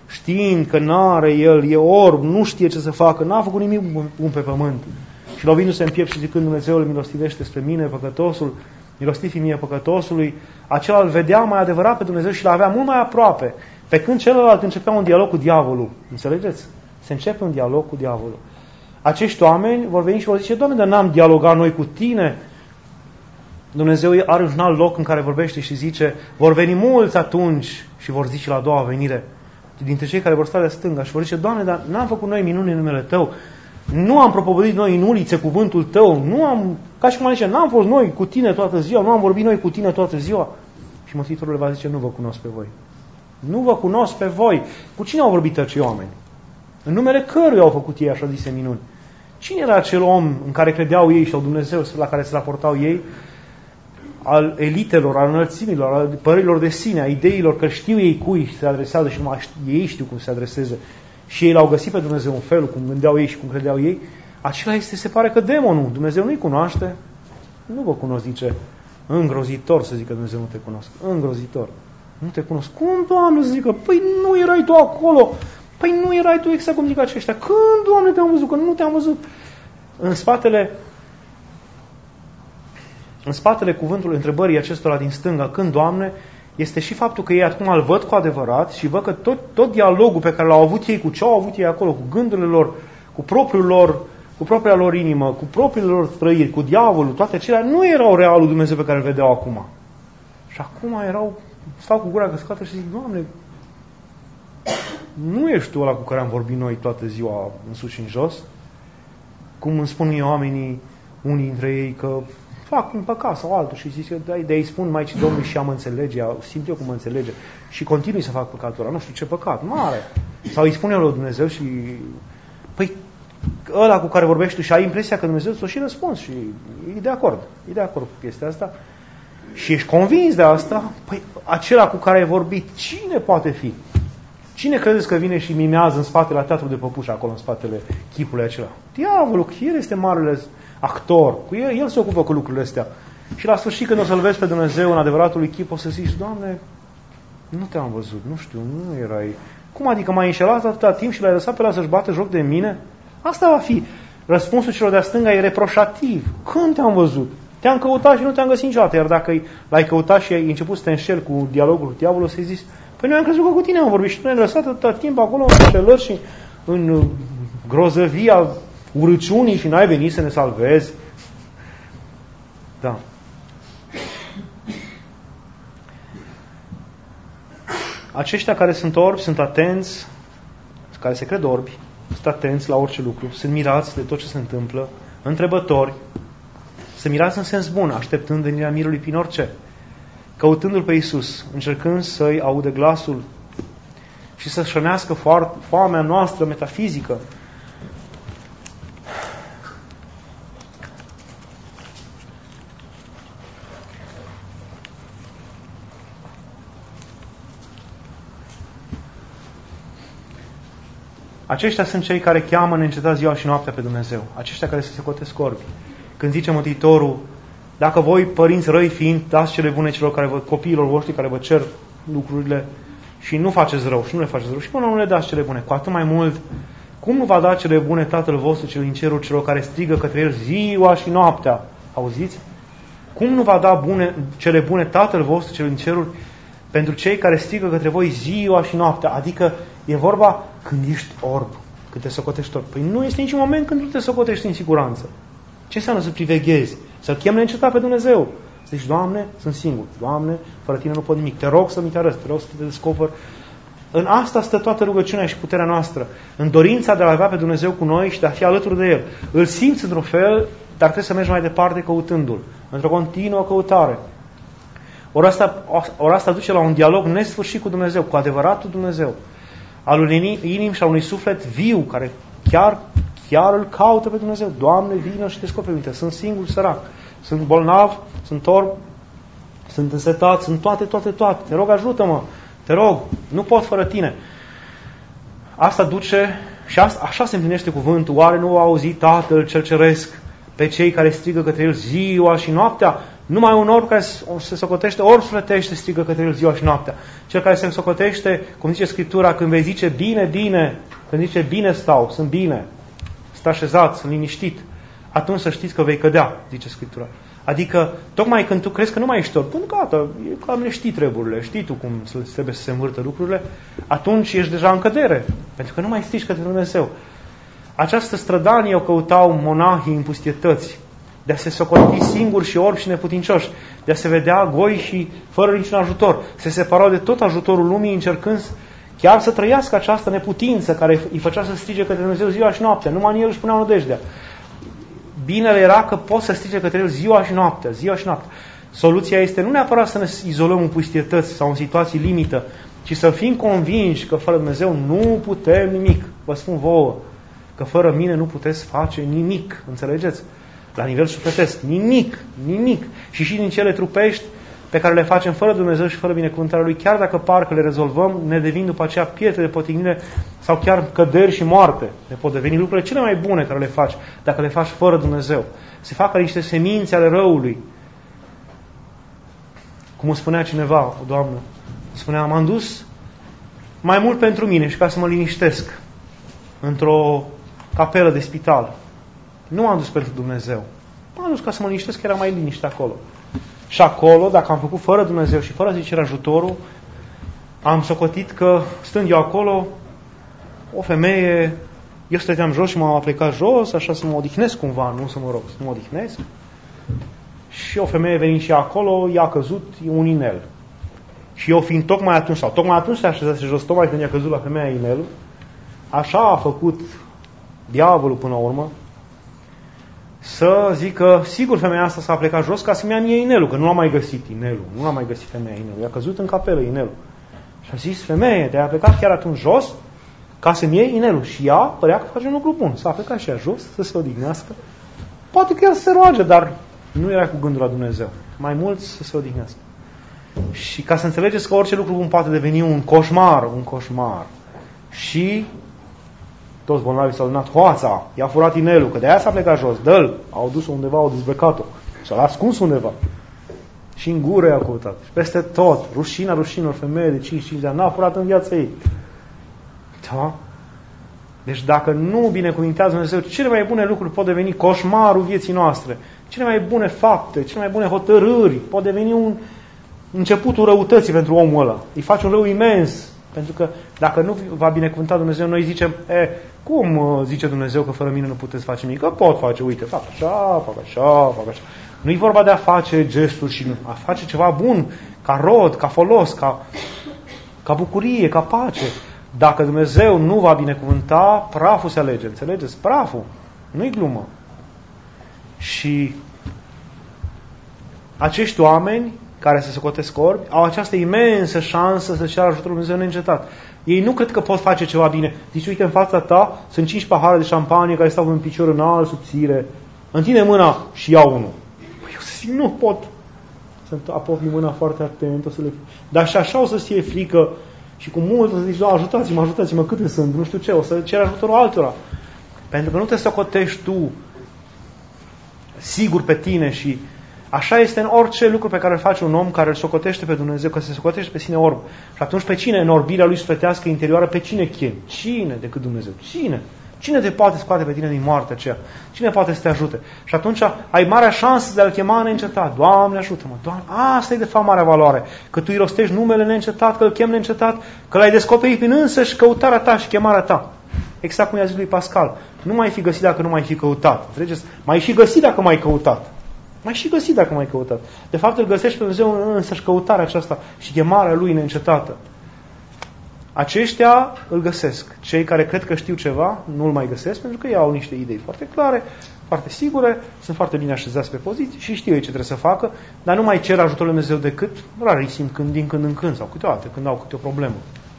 știind că n-are el, e orb, nu știe ce să facă, n-a făcut nimic bun pe pământ. Și lovindu-se în piept și zicând, Dumnezeul milostivește spre mine, păcătosul, milostiv fi mie păcătosului, acela îl vedea mai adevărat pe Dumnezeu și l-avea mult mai aproape. Pe când celălalt începea un dialog cu diavolul. Înțelegeți? Se începe un dialog cu diavolul. Acești oameni vor veni și vor zice, Doamne, dar n-am dialogat noi cu tine? Dumnezeu are un alt loc în care vorbește și zice, vor veni mulți atunci și vor zice la a doua venire, dintre cei care vor sta de stânga și vor zice, Doamne, dar n-am făcut noi minuni în numele Tău, nu am propovăduit noi în ulițe cuvântul Tău, nu am, ca și cum zice, n-am fost noi cu tine toată ziua, nu am vorbit noi cu tine toată ziua. Și Mântuitorul le va zice, nu vă cunosc pe voi. Nu vă cunosc pe voi. Cu cine au vorbit acei oameni? În numele căruia au făcut ei așa zise minuni? Cine era acel om în care credeau ei sau Dumnezeu la care se raportau ei? Al elitelor, al înălțimilor, al părerilor de sine, a ideilor că știu ei cui se adresează și numai ei știu cum se adreseze. Și ei l-au găsit pe Dumnezeu în felul cum gândeau ei și cum credeau ei. Acela este, se pare că demonul. Dumnezeu nu-i cunoaște. Nu vă cunosc, zice. Îngrozitor să zică Dumnezeu nu te cunosc. Îngrozitor. Nu te cunosc. Cum, Doamne, să zică? Păi nu erai tu acolo. Păi nu erai tu exact cum zic aceștia. Când, Doamne, te-am văzut? Că nu te-am văzut. În spatele în spatele cuvântului întrebării acestora din stânga, când, Doamne, este și faptul că ei acum îl văd cu adevărat și văd că tot, tot dialogul pe care l-au avut ei, cu ce au avut ei acolo, cu gândurile lor, cu propriul lor, cu propria lor inimă, cu propriile lor trăiri, cu diavolul, toate acelea, nu erau realul Dumnezeu pe care îl vedeau acum. Și acum erau, stau cu gura căscată și zic, Doamne, nu ești tu ăla cu care am vorbit noi toată ziua în sus și în jos? Cum îmi spun mie oamenii, unii dintre ei, că fac un păcat sau altul și zice, de îi spun Maicii Domnului și am înțelege, simt eu cum mă înțelege și continui să fac păcatul ăla, nu știu ce păcat, mare. Sau îi spun eu lui Dumnezeu și, păi, ăla cu care vorbești tu și ai impresia că Dumnezeu ți-o și răspuns și e de acord, e de acord cu chestia asta și ești convins de asta, păi, acela cu care ai vorbit, cine poate fi? Cine credeți că vine și mimează în spatele teatrului de păpuși, acolo în spatele chipului acela? Diavolul, el este marele actor, cu el, el se ocupă cu lucrurile astea. Și la sfârșit, când o să-L vezi pe Dumnezeu în adevăratul chip, o să zici, Doamne, nu te-am văzut, nu știu, nu erai... Cum adică m-ai înșelat atâta timp și l-ai lăsat pe ăla să-și bată joc de mine? Asta va fi. Răspunsul celor de-a stânga e reproșativ. Când te-am văzut? Te-am căutat și nu te-am găsit niciodată. Iar dacă l-ai căutat și ai început să te înșeli cu dialogul cu diavolul, să-i zici, păi noi am crezut că cu tine am vorbit și tu ne-ai lăsat atâta timp acolo în înșelări și în grozăvia urăciunii și n-ai venit să ne salvezi. Da. Aceștia care sunt orbi, sunt atenți, care se cred orbi, sunt atenți la orice lucru, sunt mirați de tot ce se întâmplă, întrebători, se mirați în sens bun, așteptând venirea mirului prin orice, căutându-L pe Iisus, încercând să-i audă glasul și să-și hrănească foamea noastră metafizică. Aceștia sunt cei care cheamă neîncetat ziua și noaptea pe Dumnezeu. Aceștia care se socotesc orbi. Când zice Mântuitorul, dacă voi, părinți răi fiind, dați cele bune celor care vă, copiilor voștri care vă cer lucrurile și nu faceți rău și nu le faceți rău și până nu le dați cele bune, cu atât mai mult, cum nu va da cele bune Tatăl vostru cel din cerul celor care strigă către El ziua și noaptea? Auziți? Cum nu va da bune, cele bune Tatăl vostru cel din cerul pentru cei care strigă către voi ziua și noaptea? Adică e vorba când ești orb, când te socotești orb. Păi nu este niciun moment când nu te socotești în siguranță. Ce înseamnă să priveghezi? Să-L chem neîncetat pe Dumnezeu. Să zici, Doamne, sunt singur. Doamne, fără Tine nu pot nimic. Te rog să mi te arăți, te rog să te descoperi. În asta stă toată rugăciunea și puterea noastră. În dorința de a avea pe Dumnezeu cu noi și de a fi alături de El. Îl simți într-un fel, dar trebuie să mergi mai departe căutându-L. Într-o continuă căutare. Ori asta, ori asta duce la un dialog nesfârșit cu Dumnezeu, cu adevăratul Dumnezeu. Al unei inimi și al unui suflet viu, care chiar, chiar îl caută pe Dumnezeu. Doamne, vină și descoperă-mi. Sunt singur sărac, sunt bolnav, sunt orb, sunt însetat, sunt toate, toate, toate. Te rog, ajută-mă, te rog, nu pot fără Tine. Asta duce, și asta, așa se împlinește cuvântul. Oare nu au auzit Tatăl cel Ceresc pe cei care strigă către El ziua și noaptea? Numai un orb care se socotește, ori sufletește, strigă către el ziua și noaptea. Cel care se socotește, cum zice Scriptura, când vei zice bine, bine, când zice bine stau, sunt bine, sunt așezat, sunt liniștit, atunci să știți că vei cădea, zice Scriptura. Adică, tocmai când tu crezi că nu mai ești orb, până gata, e cam le știi treburile, știi tu cum trebuie să se învârtă lucrurile, atunci ești deja în cădere, pentru că nu mai strigi către Dumnezeu. Această strădanie o căutau monahii în pustietăți, de a se socoti singuri și orbi și neputincioși, de a se vedea goi și fără niciun ajutor. Se separau de tot ajutorul lumii, încercând chiar să trăiască această neputință care îi făcea să strige către Dumnezeu ziua și noaptea. Numai în el își puneau nădejdea. Binele era că poți să strige către el ziua și noaptea, ziua și noaptea. Soluția este nu neapărat să ne izolăm în pustietăți sau în situații limită, ci să fim convinși că fără Dumnezeu nu putem nimic. Vă spun vouă că fără mine nu puteți face nimic. Înțelegeți? La nivel sufletesc. Nimic. Nimic. Și și din cele trupești pe care le facem fără Dumnezeu și fără binecuvântarea Lui, chiar dacă parcă le rezolvăm, ne devin după aceea pietre de potignire sau chiar căderi și moarte. Ne pot deveni lucrurile cele mai bune care le faci, dacă le faci fără Dumnezeu. Se facă niște semințe ale răului. Cum îmi spunea cineva, o doamnă, spunea, m-am dus mai mult pentru mine și ca să mă liniștesc într-o capelă de spital. Nu m-am dus pentru Dumnezeu. M-am dus ca să mă liniștesc, că era mai liniște acolo. Și acolo, dacă am făcut fără Dumnezeu și fără zicerea ajutorul, am socotit că, stând eu acolo, o femeie, eu stăteam jos și m-am aplicat jos, așa să mă odihnesc cumva, nu să mă rog, să mă odihnesc. Și o femeie venind și acolo, i-a căzut un inel. Și eu fiind tocmai atunci, sau tocmai atunci se așezase jos, tocmai când i-a căzut la femeia inelul, așa a făcut diavolul până la urmă, să zic că sigur femeia asta s-a plecat jos ca să-mi ia mie inelul, că nu l-a mai găsit inelul, nu l-a mai găsit femeia inelul, i-a căzut în capelă inelul. Și a zis, femeie, te-ai plecat chiar atunci jos ca să-mi iei inelul. Și ea părea că face un lucru bun. S-a plecat și ea jos să se odihnească. Poate chiar să se roage, dar nu era cu gândul la Dumnezeu. Mai mult să se odihnească. Și ca să înțelegeți că orice lucru bun poate deveni un coșmar, un coșmar. Și toți bolnavii s-au adunat, hoața, i-a furat inelul, că de aia s-a plecat jos, dă-l, au dus-o undeva, au dezbrăcat-o și l-a ascuns undeva. Și în gură i-a căutat. Și peste tot, rușina rușinilor, femeie de cinci cinci de ani, n-a furat în viața ei. Da? Deci dacă nu binecuvintează Dumnezeu, cele mai bune lucruri pot deveni coșmarul vieții noastre. Cele mai bune fapte, cele mai bune hotărâri pot deveni un începutul răutății pentru omul ăla. Îi face un rău imens. Pentru că dacă nu va binecuvânta Dumnezeu, noi zicem, e, cum zice Dumnezeu că fără mine nu puteți face nimic? Că pot face, uite, fac așa, fac așa, fac așa. Nu e vorba de a face gesturi și a face ceva bun, ca rod, ca folos, ca, ca bucurie, ca pace. Dacă Dumnezeu nu va binecuvânta, praful se alege, înțelegeți? Praful, nu-i glumă. Și acești oameni care se socotesc orbi, au această imensă șansă să ceară ajutorul Dumnezeu neîncetat. Ei nu cred că pot face ceva bine. Deci, uite, în fața ta sunt cinci pahare de șampanie care stau în picior înalt, subțire. Întinde mâna și iau unul. Păi eu zic, nu pot. Sunt apofni mâna foarte atent, o să le... Dar și așa o să-ți fie frică și cu mult o să zici, ajutați-mă, ajutați-mă, câte sunt, nu știu ce, o să ceri ajutorul altora. Pentru că nu te socotești tu sigur pe tine și așa este în orice lucru pe care îl face un om care îl socotește pe Dumnezeu, că se socotește pe sine orb. Și atunci pe cine, în orbirea lui sufletească interioară, pe cine chem? Cine decât Dumnezeu? Cine? Cine te poate scoate pe tine din moartea aceea? Cine poate să te ajute? Și atunci ai marea șansă de a-L chema neîncetat. Doamne, ajută-mă! Doamne, asta e de fapt marea valoare. Că tu îi rostești numele neîncetat, că îl chem neîncetat, că l-ai descoperit prin însăși căutarea ta și chemarea ta. Exact cum i-a zis lui Pascal. Nu mai fi găsit dacă nu mai fi căutat. Înțelegeți? Mai și găsit dacă mai căutat. Mai și găsit dacă mai căutat. De fapt îl găsești pe Dumnezeu în însăși căutarea aceasta și chemarea Lui neîncetată. Aceștia îl găsesc. Cei care cred că știu ceva, nu îl mai găsesc, pentru că ei au niște idei foarte clare, foarte sigure, sunt foarte bine așezați pe poziții și știu ei ce trebuie să facă, dar nu mai cer ajutorul Lui Dumnezeu decât rarisim, când, din când în când, sau câteodată, când au câte o problemă.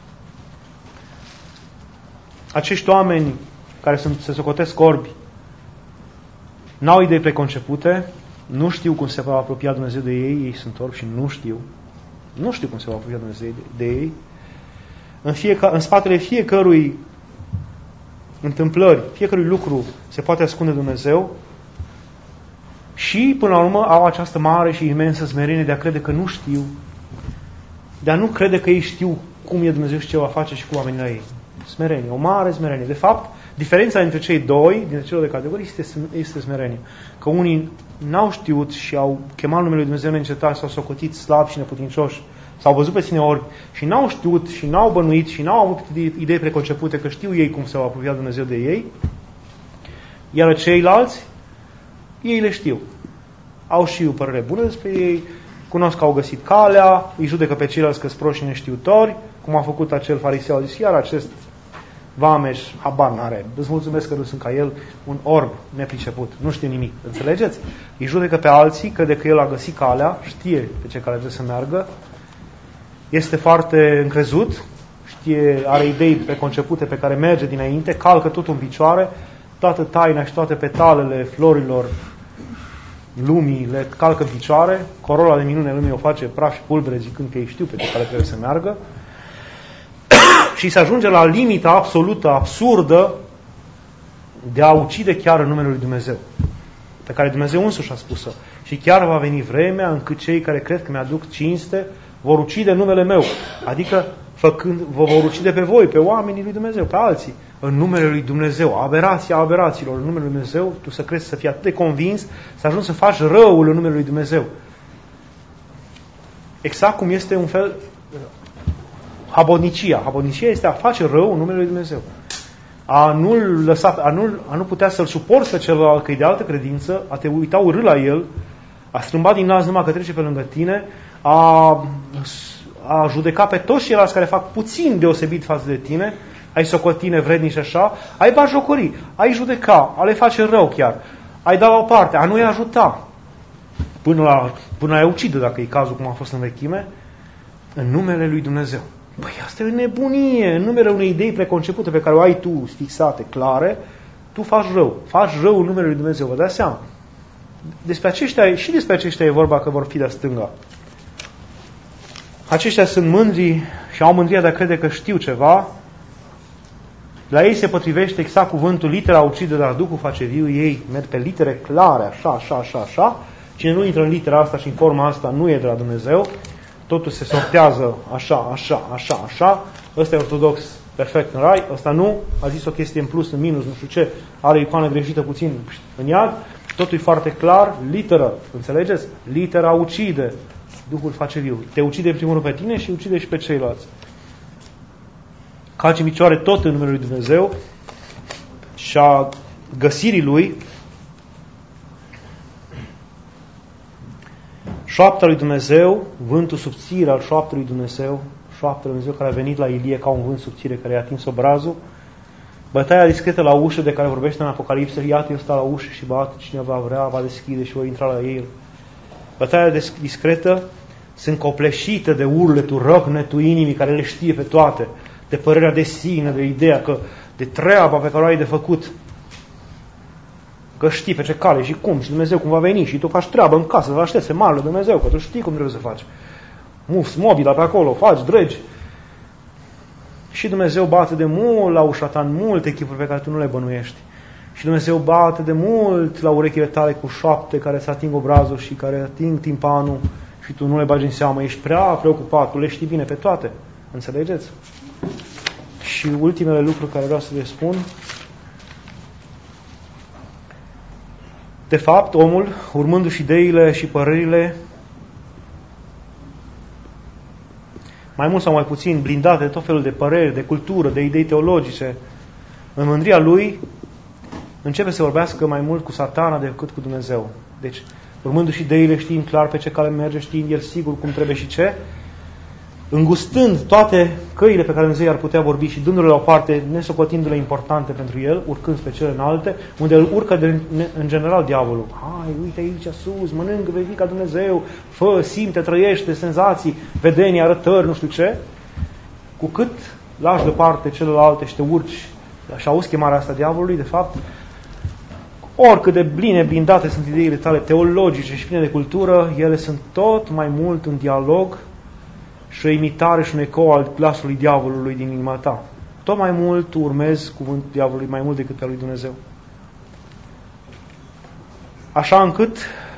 Acești oameni care sunt, se socotesc orbi, n-au idei preconcepute, nu știu cum se va apropia Dumnezeu de ei, ei sunt orbi și nu știu. Nu știu cum se va apropia Dumnezeu de, de ei. În, fiecare, în spatele fiecărui întâmplări, fiecărui lucru se poate ascunde Dumnezeu. Și, până la urmă, au această mare și imensă smerenie de a crede că nu știu, de a nu crede că ei știu cum e Dumnezeu și ce va face și cum va veni la ei. Smerenie, o mare smerenie. De fapt, diferența dintre cei doi, dintre cele de categorii, este, este smerenie. Că unii n-au știut și au chemat numele lui Dumnezeu neîncetat, s-au socotit slabi și neputincioși, s-au văzut pe sine orbi și n-au știut și n-au bănuit și n-au avut idei preconcepute că știu ei cum se va apropia Dumnezeu de ei, iar ceilalți, ei le știu. Au și o părere bună despre ei, cunosc că au găsit calea, îi judecă pe ceilalți că-s proști și neștiutori, cum a făcut acel fariseu, a zis, iar acest vameș, habar n-are, îți mulțumesc că nu sunt ca el, un orb nepriceput, nu știe nimic, înțelegeți? Îi judecă pe alții, crede că el a găsit calea, știe pe ce cale trebuie să meargă, este foarte încrezut, știe, are idei preconcepute pe care merge dinainte, calcă tot în picioare, toată taina și toate petalele florilor lumii le calcă în picioare, corola de minune lumii o face praf și pulbere zicând că ei știu pe ce cale trebuie să meargă și se ajunge la limita absolută, absurdă de a ucide chiar în numele lui Dumnezeu, pe care Dumnezeu însuși a spus-o. Și chiar va veni vremea încât cei care cred că mi-aduc cinste vor ucide numele meu, adică făcând, vă vor ucide pe voi, pe oamenii lui Dumnezeu, pe alții, în numele lui Dumnezeu, aberația aberațiilor, în numele lui Dumnezeu, tu să crezi, să fii atât de convins, să ajungi să faci răul în numele lui Dumnezeu. Exact cum este un fel habonicia. Habonicia este a face rău în numele lui Dumnezeu. A nu-l lăsa, a nu, a nu putea să-l suporți pe celălalt că e de altă credință, a te uita urât la el, a strâmba din nas numai că trece pe lângă tine, a, a judeca pe toți ceilalți care fac puțin deosebit față de tine, ai socoti nevrednici așa, ai batjocori, ai judeca, a le face rău chiar, ai da la o parte, a nu-i ajuta, până la, până la ucide, dacă e cazul cum a fost în vechime, în numele lui Dumnezeu. Păi asta e o nebunie, în numele unei idei preconcepute pe care o ai tu fixate, clare, tu faci rău, faci rău în numele lui Dumnezeu, vă dați seama. Despre aceștia, și despre aceștia e vorba că vor fi de stânga. Aceștia sunt mândri și au mândria de a crede că știu ceva. La ei se potrivește exact cuvântul, litera ucide, dar Duhul face viu, ei merg pe litere clare, așa, așa, așa, așa. Cine nu intră în litera asta și în forma asta nu e de la Dumnezeu. Totul se sortează așa, așa, așa, așa. Ăsta e ortodox, perfect în rai, ăsta nu, a zis o chestie în plus, în minus, nu știu ce, are icoană greșită puțin în iad. Totul e foarte clar, literă, înțelegeți? Litera ucide, Duhul face viu. Te ucide în primul rând pe tine și ucide și pe ceilalți. Calci în picioare tot în numele lui Dumnezeu și a găsirii lui, șoapta lui Dumnezeu, vântul subțire al șoaptei lui Dumnezeu, șoapta lui Dumnezeu care a venit la Ilie ca un vânt subțire care i-a atins obrazul, bătaia discretă la ușă de care vorbește în Apocalipsă, iată eu stau la ușă și bate, cine va vrea, va deschide și voi intra la el. Bătaia discretă sunt copleșită de urletul, răhnetul inimii care le știe pe toate, de părerea de sine, de ideea că de treaba pe care o ai de făcut, că știi pe ce cale și cum și Dumnezeu cum va veni și tu faci treabă în casă, vă aștepți marele Dumnezeu, că tu știi cum trebuie să faci. Mufs, mobila pe acolo, faci, dregi. Și Dumnezeu bate de mult la ușa ta în multe chipuri pe care tu nu le bănuiești. Și Dumnezeu bate de mult la urechile tale cu șoapte care să ating obrazul și care ating timpanul și tu nu le bagi în seamă, ești prea preocupat, tu le știi bine pe toate. Înțelegeți? Și ultimele lucruri care vreau să le spun. De fapt, omul, urmându-și ideile și părerile, mai mult sau mai puțin blindate de tot felul de păreri, de cultură, de idei teologice, în mândria lui, începe să vorbească mai mult cu Satana decât cu Dumnezeu. Deci, urmându-și ideile, știind clar pe ce cale merge, știind el sigur cum trebuie și ce, îngustând toate căile pe care Dumnezeu i-ar putea vorbi și dându-le la o parte, nesocotindu-le importante pentru el, urcând pe cele înalte, unde îl urcă de, în general diavolul. Hai, uite aici sus, mănâncă, vei fi ca Dumnezeu, fă, simte, trăiește, senzații, vedenii, arătări, nu știu ce. Cu cât lași deoparte celelalte și te urci și auzi chemarea asta diavolului, de fapt, oricât de bine blindate sunt ideile tale teologice și pline de cultură, ele sunt tot mai mult în dialog și o imitare și un ecou al glasului diavolului din inima ta. Tot mai mult urmezi cuvântul diavolului mai mult decât al lui Dumnezeu. Așa încât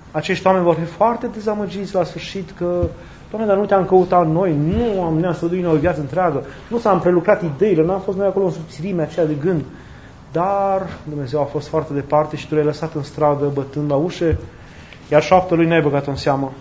acești oameni vor fi foarte dezamăgiți la sfârșit că, Doamne, dar nu te-am căutat noi, nu am, ne-am străduit noi o viață întreagă, nu s-am prelucrat ideile, n-am fost noi acolo în subțirimea aceea de gând. Dar Dumnezeu a fost foarte departe și tu l-ai lăsat în stradă bătând la ușe, iar șoaptă lui n-ai băgat-o în seamă.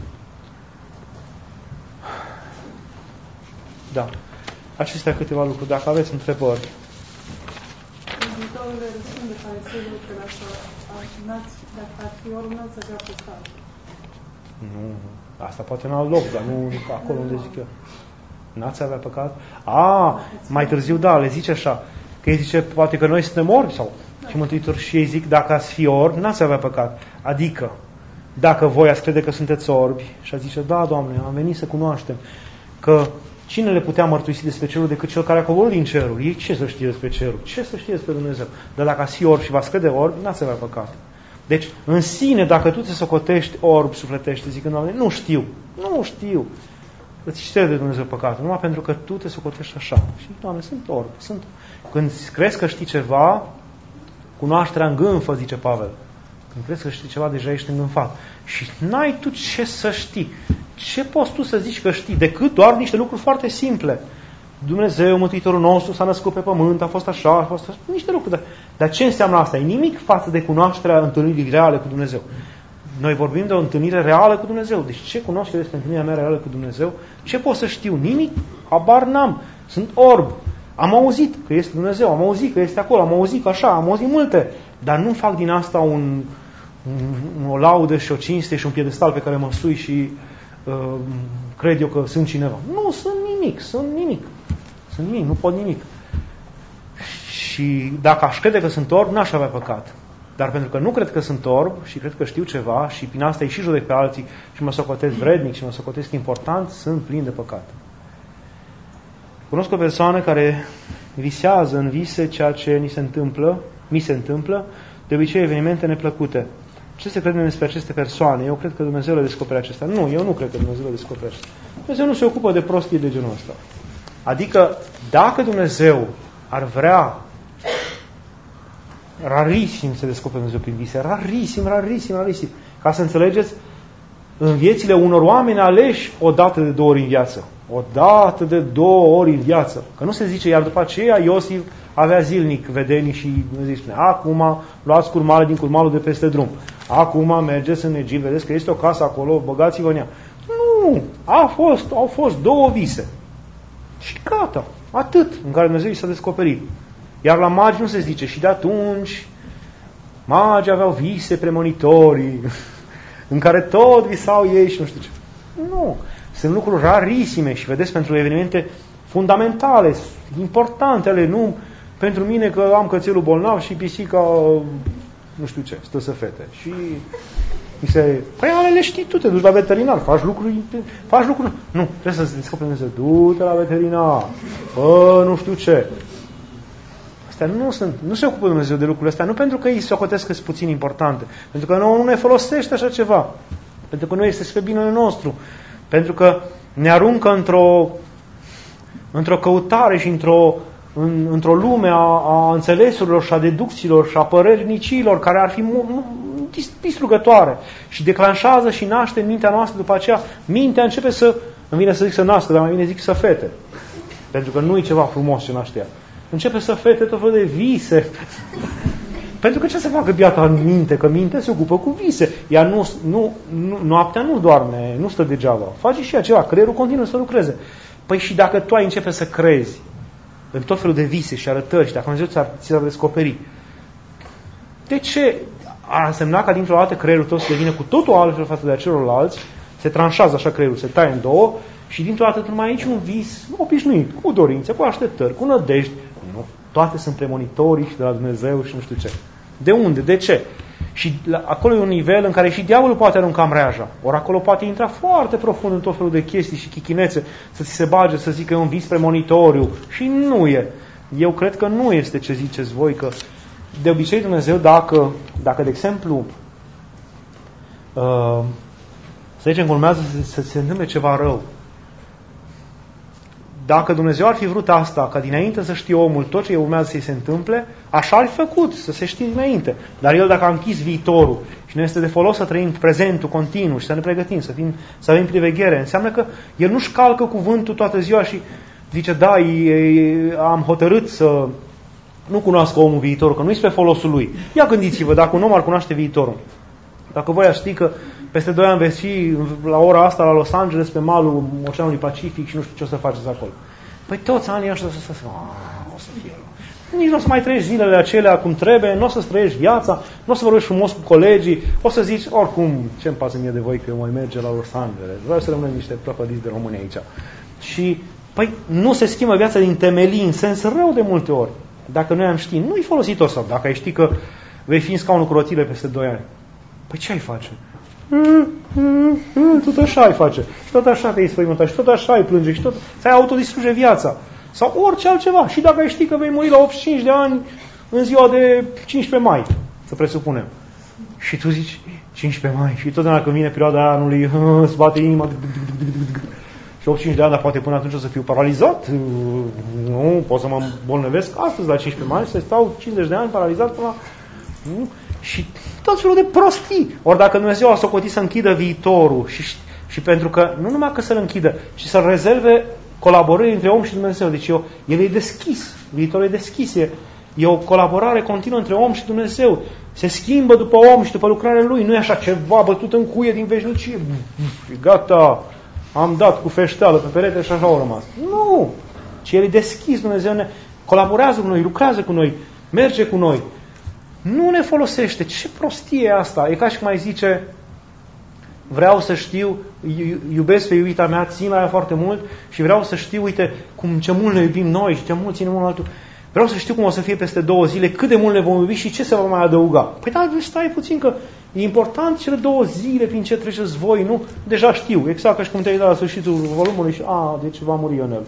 Da. Acestea câteva lucruri. Dacă aveți întrebări. Viitorul răspunde fariseilor că dacă ar fi ori, n-ați avea păcat. Nu. Asta poate în alt loc, dar nu acolo unde zic eu. N-ați avea păcat? A, mai târziu, da, le zice așa. Că ei zice, poate că noi suntem orbi sau... Și Mântuitor și ei zic, dacă ați fi orbi, n-ați avea păcat. Adică, dacă voi ați crede că sunteți orbi, și ați zice, da, Doamne, am venit să cunoaștem că cine le putea mărturisi despre cerul decât cel care a coborât din cerul? Ei ce să știe despre cerul? Ce să știe despre Dumnezeu? Dar dacă ați fi orbi și v-ați crede orbi, n-ați avea păcat. Deci, în sine, dacă tu te socotești orb sufletește, zicând, Doamne, nu știu, nu știu, îți șterge de Dumnezeu păcatul, numai pentru că tu te socotești așa. Și, Doamne, sunt orb, sunt. Când crezi că știi ceva, cunoașterea îngânfă, zice Pavel. Când crezi că știi ceva, deja ești îngânfat. Și n-ai tu ce să știi. Ce poți tu să zici că știi? Decât doar niște lucruri foarte simple. Dumnezeu, Mântuitorul nostru, s-a născut pe pământ, a fost așa, a fost așa, niște lucruri. Dar, dar ce înseamnă asta? E nimic față de cunoașterea întâlnirii reale cu Dumnezeu. Noi vorbim de o întâlnire reală cu Dumnezeu. Deci ce cunoaște despre întâlnirea mea reală cu Dumnezeu? Ce pot să știu? Nimic? Habar n-am. Sunt orb. Am auzit că este Dumnezeu, am auzit că este acolo, am auzit că așa, am auzit multe. Dar nu fac din asta un, un, o laudă și o cinste și un piedestal pe care mă sui și uh, cred eu că sunt cineva. Nu, sunt nimic, sunt nimic. Sunt nimic, nu pot nimic. Și dacă aș crede că sunt orb, n-aș avea păcat. Dar pentru că nu cred că sunt orb și cred că știu ceva și prin asta îi și judec pe alții și mă socotesc vrednic și mă socotesc important, sunt plin de păcat. Cunosc o persoană care visează în vise ceea ce ni se întâmplă, mi se întâmplă, de obicei evenimente neplăcute. Ce se crede despre aceste persoane? Eu cred că Dumnezeu le descoperă acestea. Nu, eu nu cred că Dumnezeu le descoperă acestea. Dumnezeu nu se ocupă de prostii de genul ăsta. Adică, dacă Dumnezeu ar vrea, rarisim se descoperă Dumnezeu prin vise, rarisim, rarisim, rarisim. Ca să înțelegeți, în viețile unor oameni aleși o dată de două ori în viață. O dată de două ori în viață. Că nu se zice, iar după aceea Iosif avea zilnic vedenii și Dumnezeu spune, acum luați curmale din curmalul de peste drum. Acum mergeți în Egipt, vedeți că este o casă acolo, băgați-vă în ea. Nu, a fost, au fost două vise. Și gata, atât, în care Dumnezeu i s-a descoperit. Iar la magi nu se zice, și de atunci magii aveau vise premonitorii, în care tot visau ei și nu știu ce. Nu, sunt lucruri rarisime și vedeți, pentru evenimente fundamentale, importante ale, nu pentru mine că am cățelul bolnav și pisica, nu știu ce, stă să fete. Și mi se, păi ale le știi tu, te duci la veterinar, faci lucruri, faci lucruri, nu, trebuie să-ți descoperi Dumnezeu, du-te la veterinar, bă, nu știu ce. Astea nu sunt, nu se ocupă Dumnezeu de lucrurile astea, nu pentru că ei socotesc că sunt puțin importante, pentru că nu, nu ne folosește așa ceva, pentru că nu este spre binele nostru, pentru că ne aruncă într-o într-o căutare și într-o în, într-o lume a, a înțelesurilor și a deducțiilor și a părernicilor care ar fi distrugătoare și declanșează și naște în mintea noastră după aceea. Mintea începe să, îmi vine să zic să nască, dar mai bine zic să fete. Pentru că nu e ceva frumos ce naște ea. Începe să fete tot felul de vise. Pentru că ce să facă biata în minte? Că mintea se ocupă cu vise. Ea nu, nu, nu, noaptea nu doarme, nu stă degeaba. Face și ea ceva, creierul continuă să lucreze. Păi și dacă tu ai începe să crezi în tot felul de vise și arătări și dacă Dumnezeu ți-ar, ți-ar descoperi, de ce ar însemna ca dintr-o dată creierul tău să devină cu totul altfel față de celorlalți, se tranșează așa creierul, se taie în două și dintr-o dată tu nu mai ai niciun vis obișnuit, cu dorințe, cu așteptări, cu nădejdi. Nu. Toate sunt premonitorii și de la Dumnezeu și nu știu ce. De unde? De ce? Și la, acolo e un nivel în care și diavolul poate arunca mreaja. Ori acolo poate intra foarte profund în tot felul de chestii și chichinețe, să ți se bage, să zică e un vis premonitoriu. Și nu e. Eu cred că nu este ce ziceți voi, că de obicei Dumnezeu, dacă, dacă de exemplu, uh, să zicem că urmează să, să se întâmple ceva rău, dacă Dumnezeu ar fi vrut asta, ca dinainte să știe omul tot ce urmează să-i se întâmple, așa ar fi făcut, să se știe dinainte. Dar El, dacă a închis viitorul și ne este de folos să trăim prezentul continuu și să ne pregătim, să, fim, să avem priveghere. Înseamnă că el nu-și calcă cuvântul toată ziua și zice, da, e, am hotărât să nu cunoască omul viitorul, că nu-i spre folosul lui. Ia gândiți-vă, dacă un om ar cunoaște viitorul, dacă voi ați ști că peste doi ani veți fi la ora asta la Los Angeles, pe malul Oceanului Pacific și nu știu ce o să faceți acolo. Păi toți anii ăștia o să se o să fie. Nici nu o să mai trăiești zilele acelea cum trebuie, nu o să-ți trăiești viața, nu o să vorbești frumos cu colegii, o să zici, oricum, ce-mi pasă mie de voi că eu mai merge la Los Angeles, vreau să rămânem niște prăpădiți de români aici. Și, păi, nu se schimbă viața din temelii, în sens rău de multe ori. Dacă noi am ști, nu-i folositor, sau dacă ai ști că vei fi în scaunul cu rotile peste doi ani, păi ce ai face? Tot așa ai face. Și tot așa te-ai spăimântat. Și tot așa ai plânge. Și tot ți-ai autodistruge viața. Sau orice altceva. Și dacă ai ști că vei muri la optzeci și cinci de ani în ziua de cincisprezece mai, să presupunem. Și tu zici cincisprezece mai. Și totdeauna când vine perioada anului, îți bate inima. Și optzeci și cinci de ani, dar poate până atunci o să fiu paralizat. Nu, pot să mă îmbolnăvesc astăzi la cincisprezece mai, să stau cincizeci de ani paralizat până la... Nu? Și tot felul de prostii. Ori dacă Dumnezeu a socotit să închidă viitorul și, și pentru că, nu numai că să-l închidă, ci să-l rezerve colaborării între om și Dumnezeu. Deci eu, el e deschis. Viitorul e deschis. E, e o colaborare continuă între om și Dumnezeu. Se schimbă după om și după lucrarea lui. Nu e așa ceva bătut în cuie din veșnicie. Gata, am dat cu feșteală pe perete și așa au rămas. Nu! Ci el e deschis. Dumnezeu ne colaborează cu noi, lucrează cu noi, merge cu noi. Nu ne folosește. Ce prostie e asta? E ca și cum mai zice, vreau să știu, iubesc pe iubita mea, țin la ea foarte mult și vreau să știu, uite, cum ce mult ne iubim noi și ce mult ținem unul altul. Vreau să știu cum o să fie peste două zile, cât de mult ne vom iubi și ce se va mai adăuga. Păi da, stai puțin că e important cele două zile prin ce treceți voi, nu? Deja știu, exact ca și cum te-ai dat la sfârșitul volumului și, a, deci va muri Ionel.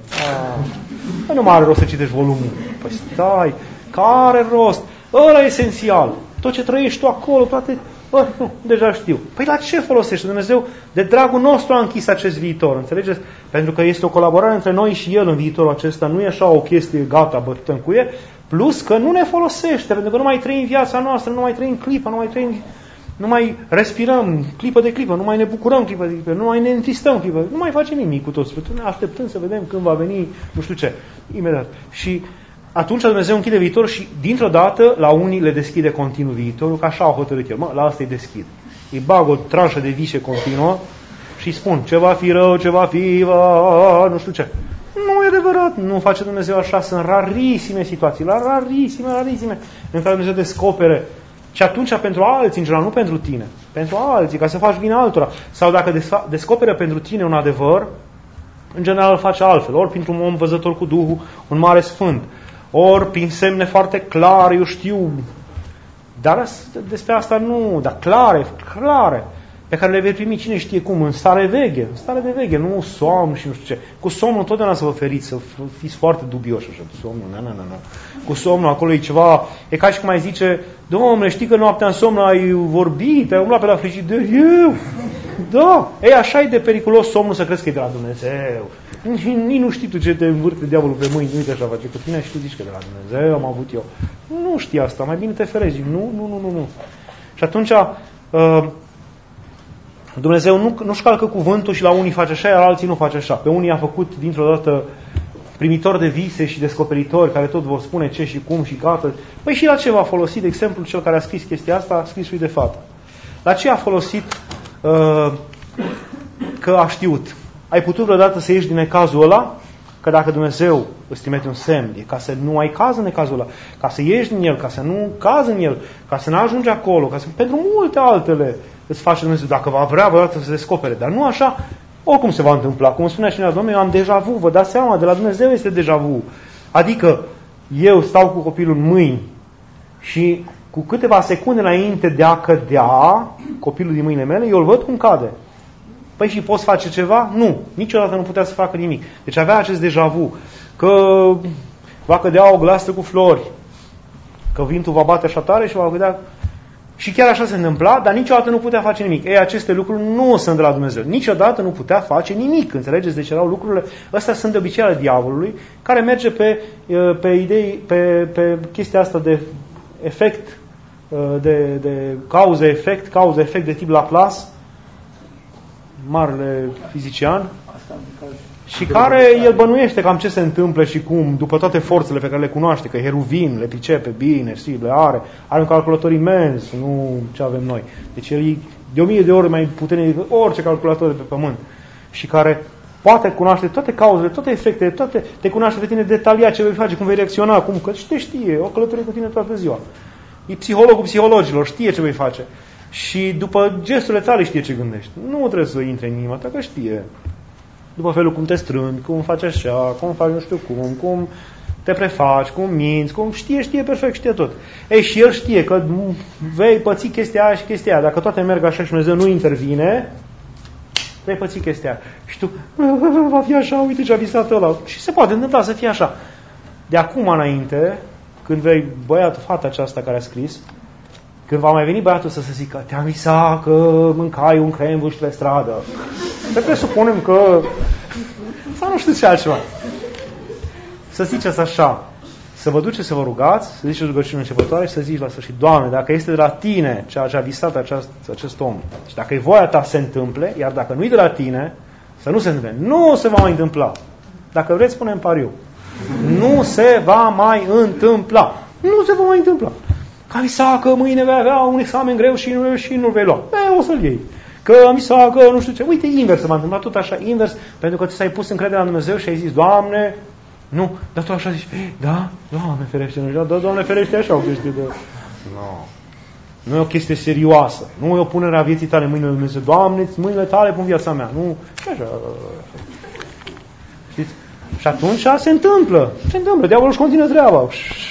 Păi nu mai are rost să citești volumul. Păi stai, care rost? Ăla e esențial. Tot ce trăiești tu acolo, toate... Bă, nu, deja știu. Păi la ce folosește Dumnezeu? De dragul nostru a închis acest viitor, înțelegeți? Pentru că este o colaborare între noi și El în viitorul acesta. Nu e așa o chestie gata, bătută în cuie. Plus că nu ne folosește, pentru că nu mai trăim viața noastră, nu mai trăim clipa, nu mai trăim... Nu mai respirăm clipă de clipă, nu mai ne bucurăm clipă de clipă, nu mai ne întristăm clipă, nu mai facem nimic cu toți. Ne așteptăm să vedem când va veni, nu știu ce, imediat. Și atunci Dumnezeu închide viitorul și dintr-o dată la unii le deschide continuu viitorul, că așa au hotărât El. Mă, la asta îi deschid. Îi bag o tranșă de vișe continuă și îi spun ce va fi rău, ce va fi, va, nu știu ce. Nu e adevărat, nu face Dumnezeu așa, sunt rarisime situații, la rarisime, rarisime, în care Dumnezeu descopere. Și atunci pentru alții, în general, nu pentru tine, pentru alții, ca să faci bine altora. Sau dacă descoperă pentru tine un adevăr, în general îl face altfel, ori printr-un om văzător cu Duhul, un mare sfânt, ori prin semne foarte clare, eu știu, dar despre asta nu, dar clare, clare, pe care le vei primi cine știe cum, în stare veche, în stare de veche, nu somn și nu știu ce. Cu somnul întotdeauna să vă feriți, să fiți foarte dubioși așa, cu somnul, na, na, na, na. Cu somnul acolo e ceva, e ca și cum ai zice, Domnule, știi că noaptea în somn ai vorbit, ai umblat pe la frigider, eu, da, e așa e de periculos somnul să crezi că e de la Dumnezeu. Nici nu știi tu ce te învârte diavolul pe mâini, uite așa face cu tine și tu zici că de la Dumnezeu am avut eu. Nu știi asta, mai bine te ferezi. Nu, nu, nu, nu, nu. Și atunci uh, Dumnezeu nu, nu-și calcă cuvântul și la unii face așa, iar alții nu face așa. Pe unii a făcut dintr-o dată primitori de vise și descoperitori care tot vor spune ce și cum și gata. Păi și la ce va folosi, de exemplu, cel care a scris chestia asta, a scris lui de fată. La ce a folosit uh, că a știut? Ai putut vreodată să ieși din necazul ăla? Că dacă Dumnezeu îți trimite un semn, e ca să nu ai caz în necazul ăla, ca să ieși din el, ca să nu cazi în el, ca să nu ajungi acolo, ca să... pentru multe altele îți face Dumnezeu, dacă va vrea vreodată să se descopere. Dar nu așa, oricum se va întâmpla. Cum spunea cineva, Doamne, eu am deja vu, vă dați seama, de la Dumnezeu este deja vu. Adică eu stau cu copilul în mâini și cu câteva secunde înainte de a cădea copilul din mâinile mele, eu îl văd cum cade. Păi și poți face ceva? Nu. Niciodată nu putea să facă nimic. Deci avea acest deja vu. Că va cădea o glasă cu flori. Că vântul va bate așa tare și va cădea... Și chiar așa se întâmpla, dar niciodată nu putea face nimic. Ei, aceste lucruri nu sunt de la Dumnezeu. Niciodată nu putea face nimic. Înțelegeți? Deci erau lucrurile... Astea sunt de obicei ale diavolului, care merge pe, pe idei, pe, pe chestia asta de efect de, de cauză-efect, cauză-efect de tip Laplace, marele fizician, și care el bănuiește cam ce se întâmplă și cum, după toate forțele pe care le cunoaște, că Heruvin le pricepe bine, știi, le are, are un calculator imens, nu ce avem noi. Deci el e de o mie de ori mai puternic decât orice calculator de pe pământ. Și care poate cunoaște toate cauzele, toate efectele, toate, te cunoaște pe tine detaliat ce vei face, cum vei reacționa, cum, că te știe, o călătorie cu tine toată ziua. E psihologul psihologilor, știe ce vei face. Și după gesturile tale știe ce gândești. Nu trebuie să intre în inima ta, că știe. După felul cum te strâmbi, cum faci așa, cum faci nu știu cum, cum te prefaci, cum minți, cum știe, știe perfect, știe tot. Ei, și el știe că vei păți chestia aia și chestia aia. Dacă toate merg așa și Dumnezeu nu intervine, vei păți chestia aia. Și tu, va fi așa, uite ce a visat ăla. Și se poate întâmpla să fie așa. De acum înainte, când vei băiatul, fata aceasta care a scris, când va mai veni băiatul să se zică, te-am visat că mâncai un crembuș pe stradă. Să presupunem că... sau nu știu ce altceva. Să ziceți așa, să vă duceți să vă rugați, să ziceți rugăciune începătoare și să zici la sfârșit, Doamne, dacă este de la Tine ceea ce a visat acest, acest om, și dacă e voia Ta se întâmple, iar dacă nu e de la Tine, să nu se întâmple. Nu se va mai întâmpla. Dacă vreți, punem pariu. Nu se va mai întâmpla. Nu se va mai întâmpla. Că am visat că mâine vei avea un examen greu și nu, și nu-l vei lua. E, o să-l iei. Că am visat că nu știu ce. Uite, invers se va întâmpla, tot așa, invers, pentru că ți s-ai pus încredere în Dumnezeu și ai zis, Doamne, nu, dar tu așa zici, da, Doamne ferește, nu, da, Doamne ferește, așa o chestie de... Nu. Nu e o chestie serioasă. Nu e o punere a vieții tale în mâinile lui Dumnezeu. Doamne, mâinile tale pun viața mea. Nu, așa. Știți? Și atunci se întâmplă. Se întâmplă. Diavolul își continuă treaba.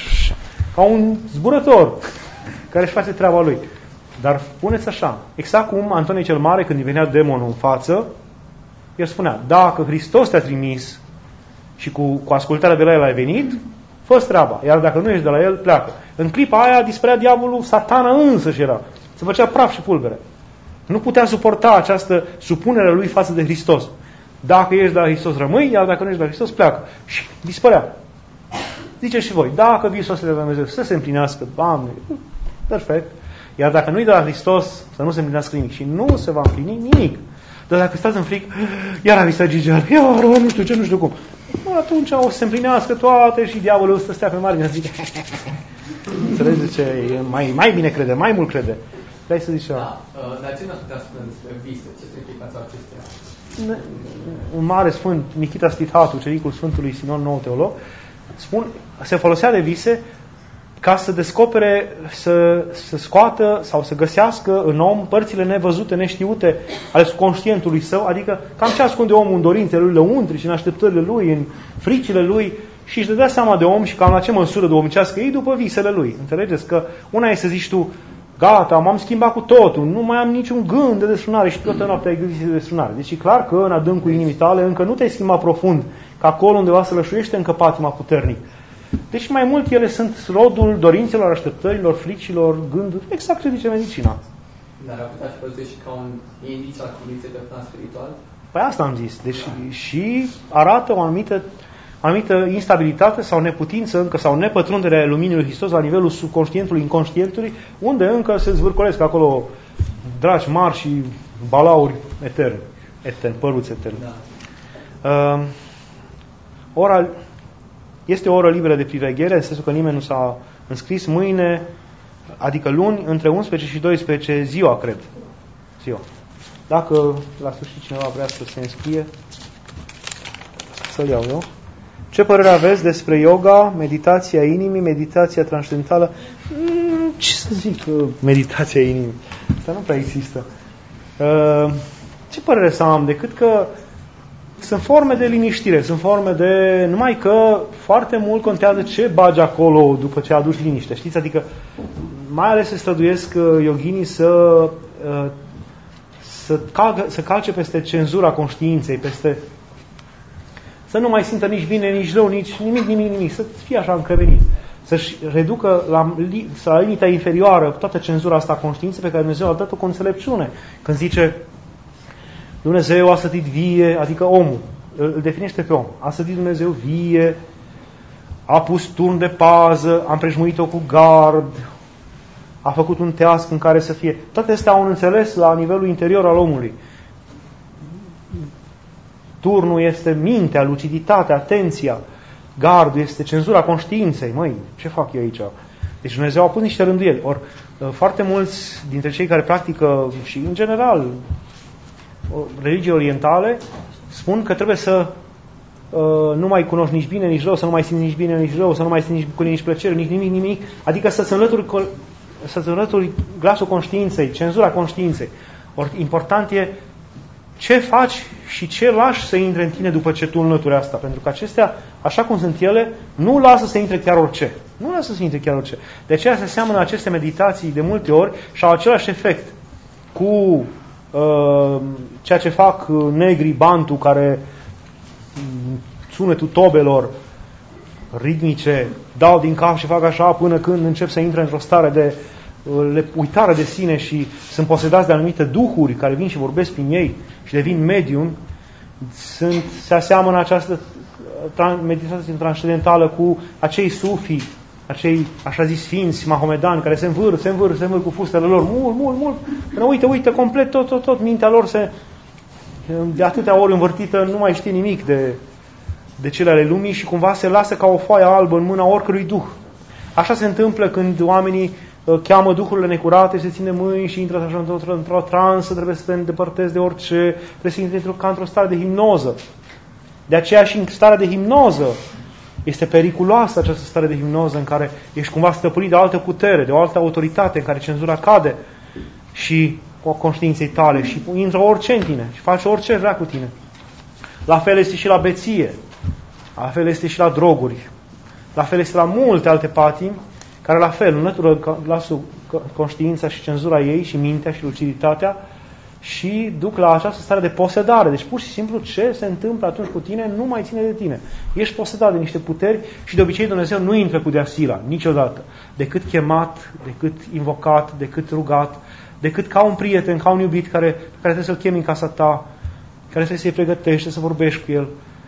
Ca un zburător care își face treaba lui. Dar puneți așa. Exact cum Antonie cel Mare, când îi venea demonul în față, el spunea, dacă Hristos te-a trimis și cu, cu ascultarea de la el ai venit, fă-ți treaba. Iar dacă nu ești de la el, pleacă. În clipa aia dispărea diavolul, Satana însăși era. Se făcea praf și pulbere. Nu putea suporta această supunere lui față de Hristos. Dacă ești de la Hristos, rămâi, iar dacă nu ești de la Hristos, pleacă. Și dispărea. Ziceți și voi, dacă visul de la Dumnezeu să se împlinească, Doamne, perfect. Iar dacă nu-i de la Hristos, să nu se împlinească nimic. Și nu se va împlini nimic. Dar dacă stați în fric, iar a visat Gigean, iar nu știu ce, nu știu cum. Atunci o să se împlinească toate și diavolul să stea pe margine și zice, înțelegeți ce e mai, mai bine crede, mai mult crede. Vrei să zici ceva? Da, dar ce n-ați putea spune despre vise? Ce semnificați acestea? Un mare sfânt, Nikita Stithatu, cericul Sfântului Sinon, nou teolog, spun, se folosea de vise ca să descopere, să, să scoată sau să găsească în om părțile nevăzute, neștiute ale subconștientului său, adică cam ce ascunde omul în dorințele lui lăuntri și în așteptările lui, în fricile lui, și își dădea seama de om și cam la ce măsură duhovnicească e după visele lui. Înțelegeți? Că una e să zici tu, gata, m-am schimbat cu totul, nu mai am niciun gând de desfrânare și toată noaptea ai gândit de desfrânare. Deci e clar că în adâncul inimii tale încă nu te-ai schimbat profund, că acolo undeva se lășuiește încă patima puternic. Deci mai mult ele sunt rodul dorințelor, așteptărilor, fricilor, gânduri, exact ce zice medicina. Dar ar putea fi văzut și ca un indice al condiției pe plan spiritual? Păi asta am zis. Deci și arată o anumită, anumită instabilitate sau neputință încă, sau nepătrundere a luminii lui Hristos la nivelul subconștientului, inconștientului, unde încă se zvârcolesc acolo dragi mari și balauri eterni, eterni, păruți eterni. Da. Uh, ora... Este o oră liberă de priveghere, în sensul că nimeni nu s-a înscris. Mâine, adică luni, între unsprezece și douăsprezece ziua, cred. Ziua. Dacă la sfârșit cineva vrea să se înscrie, să-l iau eu. Ce părere aveți despre yoga, meditația inimii, meditația transcendentală? Ce să zic, meditația inimii? Asta nu prea există. Ce părere să am? Decât că sunt forme de liniștire, sunt forme de... Numai că foarte mult contează ce bagi acolo după ce aduci liniște. Știți? Adică mai ales se străduiesc yoghinii să, să, calcă, să calce peste cenzura conștiinței, peste... Să nu mai simtă nici bine, nici rău, nici nimic, nimic, nimic. Să fie așa încrevenit. Să-și reducă la, la limita inferioară toată cenzura asta a conștiinței pe care Dumnezeu a dat-o cu înțelepciune. Când zice... Dumnezeu a sădit vie, adică omul, îl definește pe om. A sădit Dumnezeu vie, a pus turn de pază, a împrejmuit-o cu gard, a făcut un teasc în care să fie. Toate astea au un înțeles la nivelul interior al omului. Turnul este mintea, luciditatea, atenția. Gardul este cenzura conștiinței. Măi, ce fac eu aici? Deci Dumnezeu a pus niște rânduieli. Ori foarte mulți dintre cei care practică și în general religii orientale spun că trebuie să uh, nu mai cunoști nici bine, nici rău, să nu mai simți nici bine, nici rău, să nu mai simți nici bucurie, nici plăcere, nici nimic, nimic. Adică să-ți înlături, să-ți înlături glasul conștiinței, cenzura conștiinței. Ori important e ce faci și ce lași să intre în tine după ce tu înlături asta. Pentru că acestea, așa cum sunt ele, nu lasă să intre chiar orice. Nu lasă să intre chiar orice. De aceea se seamănă aceste meditații de multe ori și au același efect cu uh, ceea ce fac negrii bantu, care sunetul tobelor ritmice dau din cap și fac așa până când încep să intre într-o stare de uh, uitare de sine și sunt posedați de anumite duhuri care vin și vorbesc prin ei și devin medium. Sunt, se aseamănă această meditație transcendentală cu acei sufi, acei, așa zis, sfinți mahomedani care se învâr, se învâr, se învâr cu fustele lor mult, mult, mult, până uite, uite, complet tot, tot, tot, mintea lor se, de atâtea ori învârtită, nu mai știe nimic de, de cele ale lumii și cumva se lasă ca o foaie albă în mâna oricărui duh. Așa se întâmplă când oamenii cheamă duhurile necurate, se ține mâini și intră așa într-o, într-o transă, trebuie să te îndepărtezi de orice, trebuie să intri ca într-o stare de hipnoză. De aceea și în starea de hipnoză este periculoasă această stare de hipnoză în care ești cumva stăpânit de o altă putere, de o altă autoritate, în care cenzura cade și cu conștiinței tale și intră orice în tine și face orice vrea cu tine. La fel este și la beție, la fel este și la droguri, la fel este la multe alte patimi care la fel înlătură glasul conștiința și cenzura ei și mintea și luciditatea și duc la această stare de posedare. Deci pur și simplu ce se întâmplă atunci cu tine nu mai ține de tine. Ești posedat de niște puteri și de obicei Dumnezeu nu intră cu deasila, niciodată. Decât chemat, decât invocat, decât rugat, decât ca un prieten, ca un iubit care, care trebuie să-l chemi în casa ta, care trebuie să-i pregătești, să vorbești cu el.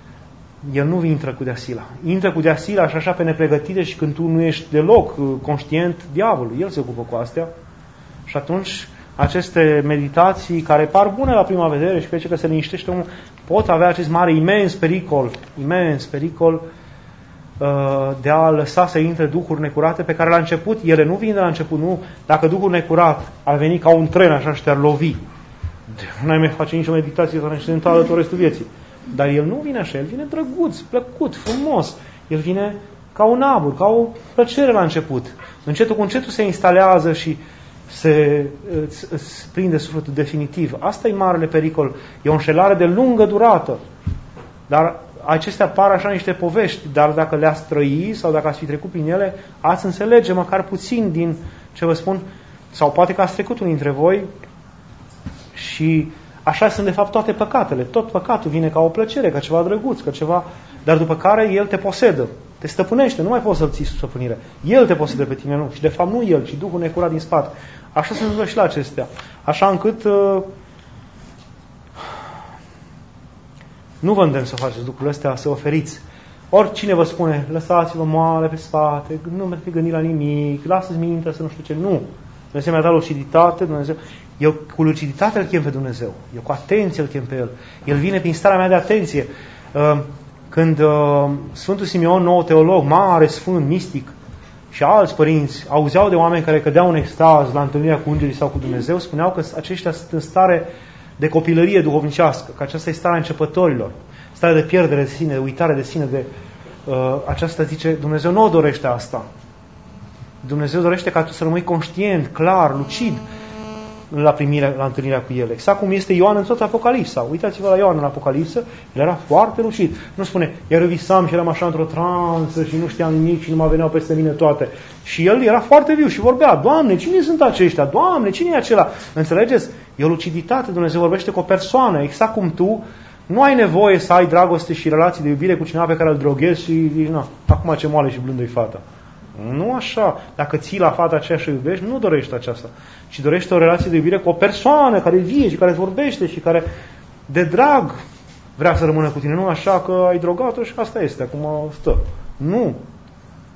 El nu intră cu deasila. Intră cu deasila și așa pe nepregătite și când tu nu ești deloc conștient, diavolul, el se ocupă cu astea. Și atunci aceste meditații care par bune la prima vedere și crede că se liniștește omul, pot avea acest mare, imens pericol, imens pericol uh, de a lăsa să intre duhuri necurate pe care la început, ele nu vin de la început, nu. Dacă duhul necurat ar veni ca un tren așa și te-ar lovi, nu ai mai face nicio meditație transcendentală tot restul vieții. Dar el nu vine așa, el vine drăguț, plăcut, frumos. El vine ca un abur, ca o plăcere la început. Încetul cu încetul se instalează și se îți, îți prinde sufletul definitiv. Asta e marele pericol. E o înșelare de lungă durată. Dar acestea par așa niște povești, dar dacă le-ați trăi sau dacă ați fi trecut prin ele, ați înțelege măcar puțin din ce vă spun, sau poate că ați trecut unii dintre voi și așa sunt de fapt toate păcatele. Tot păcatul vine ca o plăcere, ca ceva drăguț, ca ceva, dar după care el te posedă, te stăpânește, nu mai poți să-l ții sub stăpânire. El te posedă pe tine, nu. Și de fapt nu el, ci Duhul necurat din spate. Așa se întâmplă și la acestea. Așa încât uh, nu vă îndemn să faceți lucrurile astea, să oferiți. Oricine vă spune, lăsați-vă moale pe spate, nu mai te gândi la nimic, lasă-ți mintea să nu știu ce. Nu. Dumnezeu mi-a dat luciditate, Dumnezeu. Eu cu luciditate îl chem pe Dumnezeu. Eu cu atenție îl chem pe El. El vine prin starea mea de atenție. Când Sfântul Simeon, nou teolog, mare, sfânt, mistic, și alți părinți auzeau de oameni care cădeau în extaz la întâlnirea cu îngerii sau cu Dumnezeu, spuneau că aceștia sunt în stare de copilărie duhovnicească, că aceasta e starea începătorilor, starea de pierdere de sine, de uitare de sine, de uh, aceasta zice, Dumnezeu nu o dorește asta. Dumnezeu dorește ca tu să rămâi conștient, clar, lucid la primirea, la întâlnirea cu El. Exact cum este Ioan în tot Apocalipsa. Uitați-vă la Ioan în Apocalipsă, el era foarte lucid. Nu spune, iar eu visam și eram așa într-o transă și nu știam nimic și nu mă veneau peste mine toate. Și el era foarte viu și vorbea, Doamne, cine sunt aceștia? Doamne, cine e acela? Înțelegeți? E o luciditate, Dumnezeu vorbește cu o persoană, exact cum tu nu ai nevoie să ai dragoste și relații de iubire cu cineva pe care îl droghezi și zici, na, acum ce moale și blândă-i fata. Nu așa. Dacă ții la fata aceea și iubești, nu dorești aceasta, ci dorești o relație de iubire cu o persoană care vie și care îți vorbește și care de drag vrea să rămână cu tine. Nu așa că ai drogat-o și asta este, acum stă. Nu.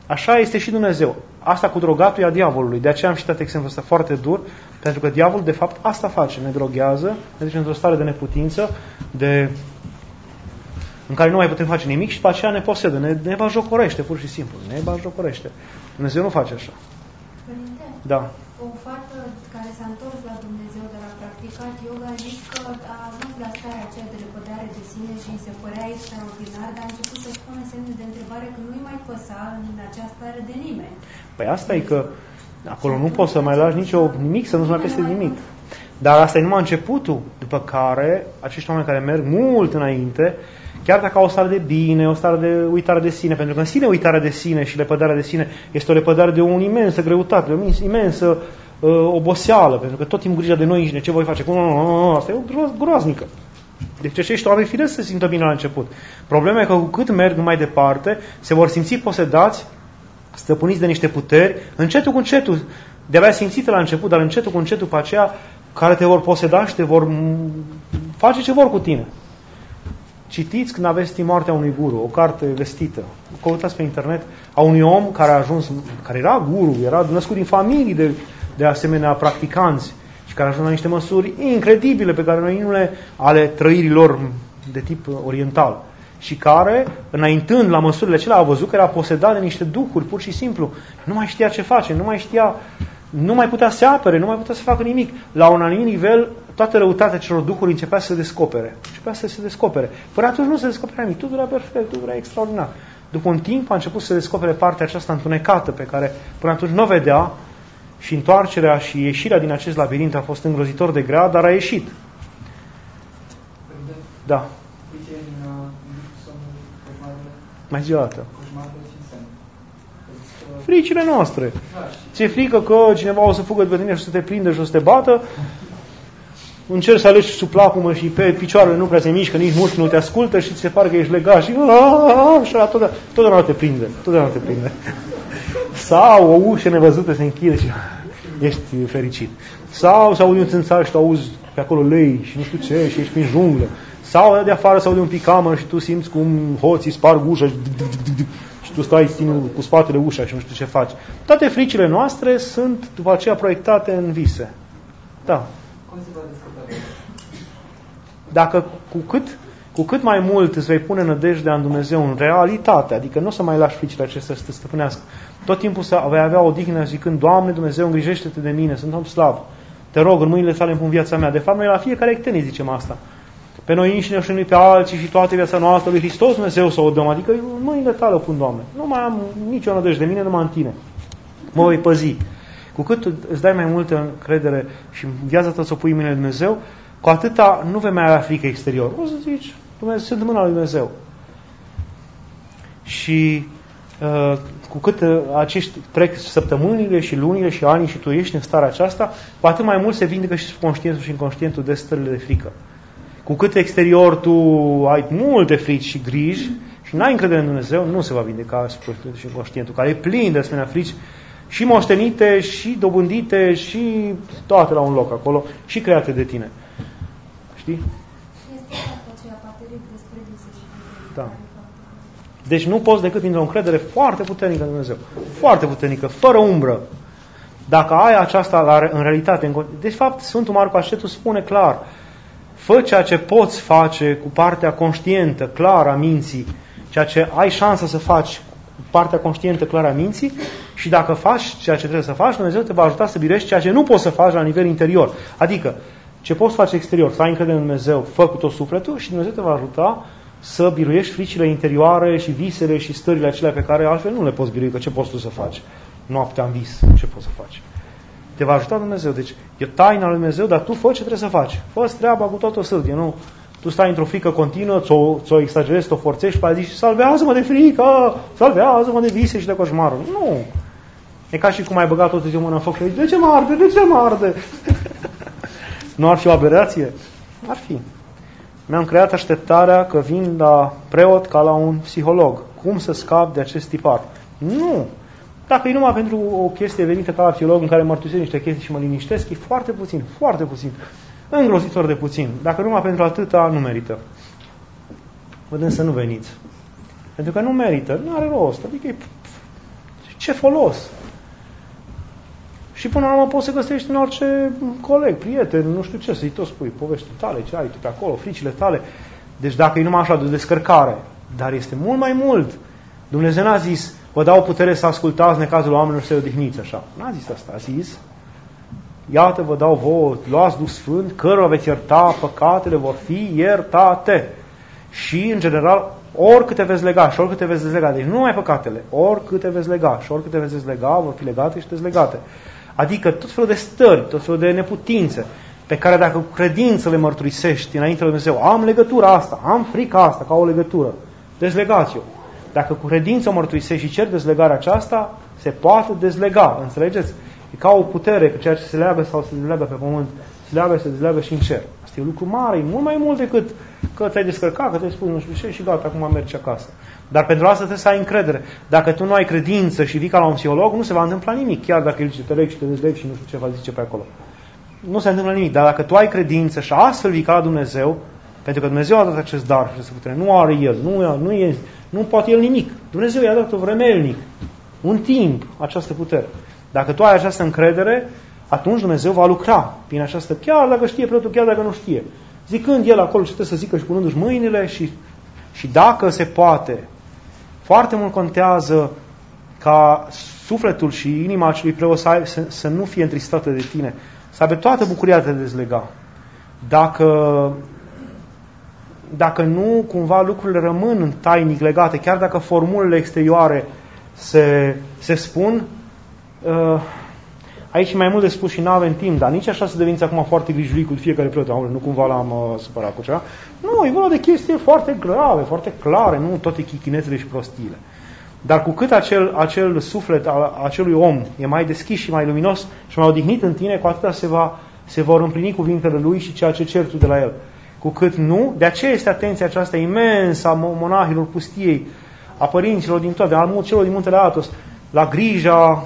Așa este și Dumnezeu. Asta cu drogatul e a diavolului. De aceea am citat exemplul ăsta foarte dur, pentru că diavolul, de fapt, asta face. Ne droghează, ne duce într-o stare de neputință, de... în care nu mai putem face nimic și după aceea ne posedă, ne, ne bajocorește, pur și simplu. Ne bajocorește. Dumnezeu nu face așa. Părinte, da. O fată care s-a întors la Dumnezeu de la practicat yoga a zis că a ajuns la starea aceea de lepădare de sine și îi se părea extraordinar, dar a început să spună semne de întrebare că nu-i mai păsa în această stare de nimeni. Păi asta e că acolo nu poți să mai lași nicio nimic, să nu-ți mai peste nimic. Dar asta e numai începutul, după care acești oameni care merg mult înainte, chiar dacă au o stare de bine, o stare de uitare de sine, pentru că în sine uitarea de sine și lepădarea de sine este o lepădare de o imensă greutate, de o imensă uh, oboseală, pentru că tot timpul grija de noi înșine, ce voi face? Asta e o groaznică. Deci acești oameni firesc să se simtă bine la început. Problema e că cu cât merg mai departe, se vor simți posedați, stăpâniți de niște puteri, încetul cu încetul, de-abia simțite la început, dar încetul cu încetul pe aceea, care te vor poseda și te vor face ce vor cu tine. Citiți Când aveți timp moartea unui guru, o carte vestită. Căutați pe internet a unui om care a ajuns, care era guru, era născut din familii de, de asemenea practicanți și care a ajuns la niște măsuri incredibile pe care noi nu le ale trăirilor de tip oriental. Și care, înaintând la măsurile acelea, a văzut că era posedat de niște duhuri, pur și simplu. Nu mai știa ce face, nu mai știa, nu mai putea să se apere, nu mai putea să facă nimic. La un anumit nivel, toată răutatea celor duhuri începea să se descopere. Începea să se descopere. Până atunci nu se descoperea nimic. Totul era perfect, totul era extraordinar. După un timp a început să se descopere partea aceasta întunecată pe care până atunci nu o vedea și întoarcerea și ieșirea din acest labirint a fost îngrozitor de grea, dar a ieșit. Da. Mai zi o dată. Fricile noastre. Ți-e frică că cineva o să fugă de pe tine și să te prindă și o să te bată? Încerci să alegi sub lacumă și pe picioarele nu prea se mișcă, nici mușchi nu te ascultă și ți se pare că ești legat și așa, totdeauna te prinde. Totdeauna te prinde. Sau o ușă nevăzută se închide și ești fericit. Sau se aude un țânțar și tu auzi pe acolo lei și nu știu ce și ești prin junglă. Sau de afară se aude un picamă și tu simți cum hoții sparg ușa și tu stai cu spatele ușa și nu știu ce faci. Toate fricile noastre sunt după aceea proiectate în vise. Da. Cum se va descoperi? Dacă cu cât, cu cât mai mult îți vei pune nădejdea în Dumnezeu, în realitate, adică nu o să mai lași fricile acestea să te stăpânească, tot timpul să vei avea o dignă zicând, Doamne Dumnezeu, îngrijește-te de mine, sunt om slab, te rog, în mâinile tale îmi pun viața mea. De fapt, noi la fiecare ectenie zicem asta. Pe noi înșine și nu pe alții și toată viața noastră lui Hristos Dumnezeu să o dăm, adică în mâinile tale o pun, Doamne. Nu mai am nicio nădejde de mine, numai în tine. Mă voi păzi. Cu cât îți dai mai multă încredere și în viața ta să o pui în mâinile lui Dumnezeu, cu atâta nu vei mai avea frică exterior. O să zici, Dumnezeu, sunt în mâna lui Dumnezeu. Și uh, cu cât uh, acești trec săptămânile și lunile și anii și tu ești în starea aceasta, cu atât mai mult se vindecă și subconștientul și inconștientul de stările de frică. Cu cât exterior tu ai multe frici și griji și n-ai încredere în Dumnezeu, nu se va vindeca subconștientul și inconștientul, care e plin de asemenea frici și moștenite, și dobândite, și toate la un loc acolo, și create de tine. Știi? Da. Deci nu poți decât printr-o încredere foarte puternică în Dumnezeu. Foarte puternică, fără umbră. Dacă ai aceasta în realitate, de fapt Sfântul Marcu Ascetul spune clar, fă ceea ce poți face cu partea conștientă, clară a minții, ceea ce ai șansa să faci cu partea conștientă, clară a minții, și dacă faci ceea ce trebuie să faci, Dumnezeu te va ajuta să biruiești ceea ce nu poți să faci la nivel interior. Adică, ce poți face exterior, să ai încredere în Dumnezeu, fă cu tot sufletul și Dumnezeu te va ajuta să biruiești fricile interioare și visele și stările acelea pe care altfel nu le poți birui, că ce poți tu să faci? Noaptea în vis, ce poți să faci? Te va ajuta Dumnezeu. Deci e taina lui Dumnezeu, dar tu fă ce trebuie să faci. Fă-ți treaba cu toată sârdie, nu? Tu stai într-o frică continuă, ți-o, ți-o exagerezi, ți-o forțești, și zici, salvează-mă de frică, salvează-mă de vise și de coșmaruri. Nu! E ca și cum ai băgat toată ziua mână în foc și zici, de ce mă arde, de ce mă arde? Nu ar fi o aberație? Ar fi. Mi-am creat așteptarea că vin la preot ca la un psiholog. Cum să scap de acest tipar? Nu! Dacă e numai pentru o chestie venită ca la psiholog în care mărturisesc niște chestii și mă liniștesc, e foarte puțin, foarte puțin. Îngrozitor de puțin. Dacă numai pentru atâta, nu merită. Vă dăm să nu veniți. Pentru că nu merită, nu are rost. Adică e... Ce folos? Și până la urmă poți să găsești în orice coleg, prieten, nu știu ce, să-i tot spui, povești tale, ce ai tu pe acolo, fricile tale. Deci dacă e numai așa de descărcare, dar este mult mai mult. Dumnezeu n-a zis, vă dau putere să ascultați necazul oamenilor și să-i odihniți așa. N-a zis asta, a zis, iată vă dau vouă, luați Duh Sfânt, cărora veți ierta, păcatele vor fi iertate. Și, în general, oricâte veți lega și oricâte veți dezlega, deci nu numai păcatele, oricâte veți lega și oricâte veți dezlega, vor fi legate și dezlegate. Adică tot felul de stări, tot felul de neputințe, pe care dacă cu credință le mărturisești înainte lui Dumnezeu, am legătura asta, am frica asta ca o legătură, dezlegați-o. Dacă cu credință o mărturisești și ceri dezlegarea aceasta, se poate dezlega, înțelegeți? E ca o putere, că ceea ce se leagă sau se dezleagă pe pământ, se leagă, se dezleagă și în cer. Asta e un lucru mare, e mult mai mult decât că ți-ai descărcat, că ți-ai spus nu știu ce și gata, acum mergi acasă. Dar pentru asta trebuie să ai încredere. Dacă tu nu ai credință și vii ca la un psiholog, nu se va întâmpla nimic, chiar dacă el zice te leg și te dezleg și nu știu ce va zice pe acolo. Nu se întâmplă nimic, dar dacă tu ai credință și astfel vii ca la Dumnezeu, pentru că Dumnezeu a dat acest dar și această putere, nu are El, nu, nu, e, nu poate El nimic. Dumnezeu i-a dat-o vremelnic, un timp, această putere. Dacă tu ai această încredere, atunci Dumnezeu va lucra prin această, chiar dacă știe preotul, chiar dacă nu știe. Zicând El acolo ce trebuie să zică și punându-și mâinile și, și dacă se poate, foarte mult contează ca sufletul și inima acelui preot să, să, să nu fie întristate de tine, să aibă toată bucuria de te dezlega. Dacă, dacă nu, cumva lucrurile rămân în tainic legate, chiar dacă formulele exterioare se, se spun, uh, aici mai mult de spus și n-avem timp, dar nici așa să deveniți acum foarte grijuliți cu fiecare preot, nu cumva l-am uh, supărat cu ceva. Nu, e vorba de chestii foarte grave, foarte clare, nu toate chichinețele și prostiile. Dar cu cât acel, acel suflet al acelui om e mai deschis și mai luminos și mai odihnit în tine, cu atâta se, va, se vor împlini cuvintele lui și ceea ce ceri tu de la el. Cu cât nu, de aceea este atenția aceasta imensă a monahilor pustiei, a părinților din toate, a celor din Muntele Athos, la grija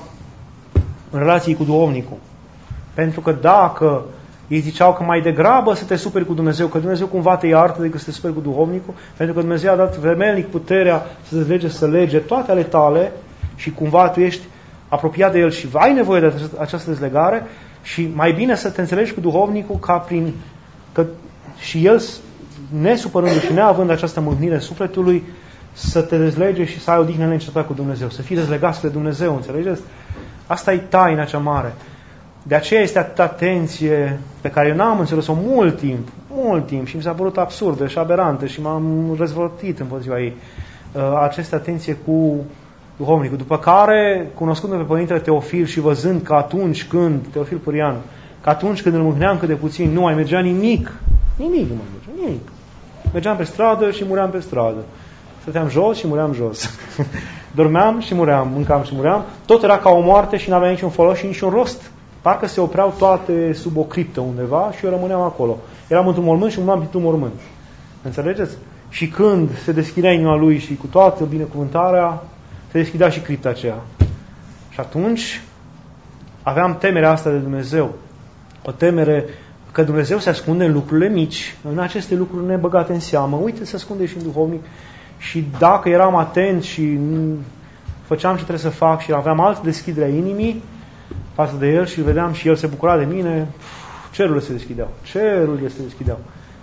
în relații cu duhovnicul. Pentru că dacă ei ziceau că mai degrabă să te superi cu Dumnezeu, că Dumnezeu cumva te iartă decât să te superi cu duhovnicul, pentru că Dumnezeu a dat vremelnic puterea să te lege, să lege toate ale tale și cumva tu ești apropiat de El și ai nevoie de această dezlegare și mai bine să te înțelegi cu duhovnicul ca prin că și El, nesupărându-și și neavând această mâhnire sufletului, să te dezlege și să ai o dignă neîncetată cu Dumnezeu, să fii dezlegat spre Dumnezeu, înțelegeți? Asta e taina cea mare. De aceea este atâta atenție pe care eu n-am înțeles-o mult timp, mult timp și mi s-a părut absurdă și aberantă și m-am răzvătit împotriva ei. Această atenție cu duhovnicul. După care, cunoscându-l pe Părintele Teofil și văzând că atunci când, Teofil Purian, că atunci când îl mâhneam cât de puțin, nu mai mergea nimic, nimic nu mai mergea, nimic. Mergeam pe stradă și muream pe stradă. Stăteam jos și muream jos. Dormeam și muream, mâncam și muream. Tot era ca o moarte și n-avea niciun folos și niciun rost. Parcă se opreau toate sub o criptă undeva și eu rămâneam acolo. Eram într-un mormânt și umblam într-un mormânt. Înțelegeți? Și când se deschidea inima lui și cu toată binecuvântarea, se deschidea și cripta aceea. Și atunci aveam temerea asta de Dumnezeu. O temere că Dumnezeu se ascunde în lucrurile mici, în aceste lucruri nebăgate în seamă. Uite, se ascunde și în duhovnic. Și dacă eram atent și făceam ce trebuie să fac și aveam altă deschidere a inimii față de El și îl vedeam și El se bucura de mine, cerurile se deschideau. Cerurile se deschideau.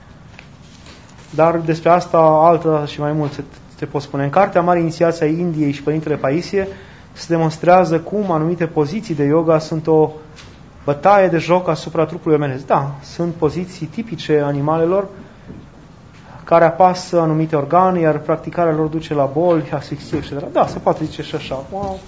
Dar despre asta altă și mai mult se, se pot spune. În cartea Mare Inițiație a Indiei și Părintele Paisie se demonstrează cum anumite poziții de yoga sunt o bătaie de joc asupra trupului omenesc. Da, sunt poziții tipice animalelor care apasă anumite organe, iar practicarea lor duce la boli, asfixie, et cetera. Da, se poate zice și așa. Wow.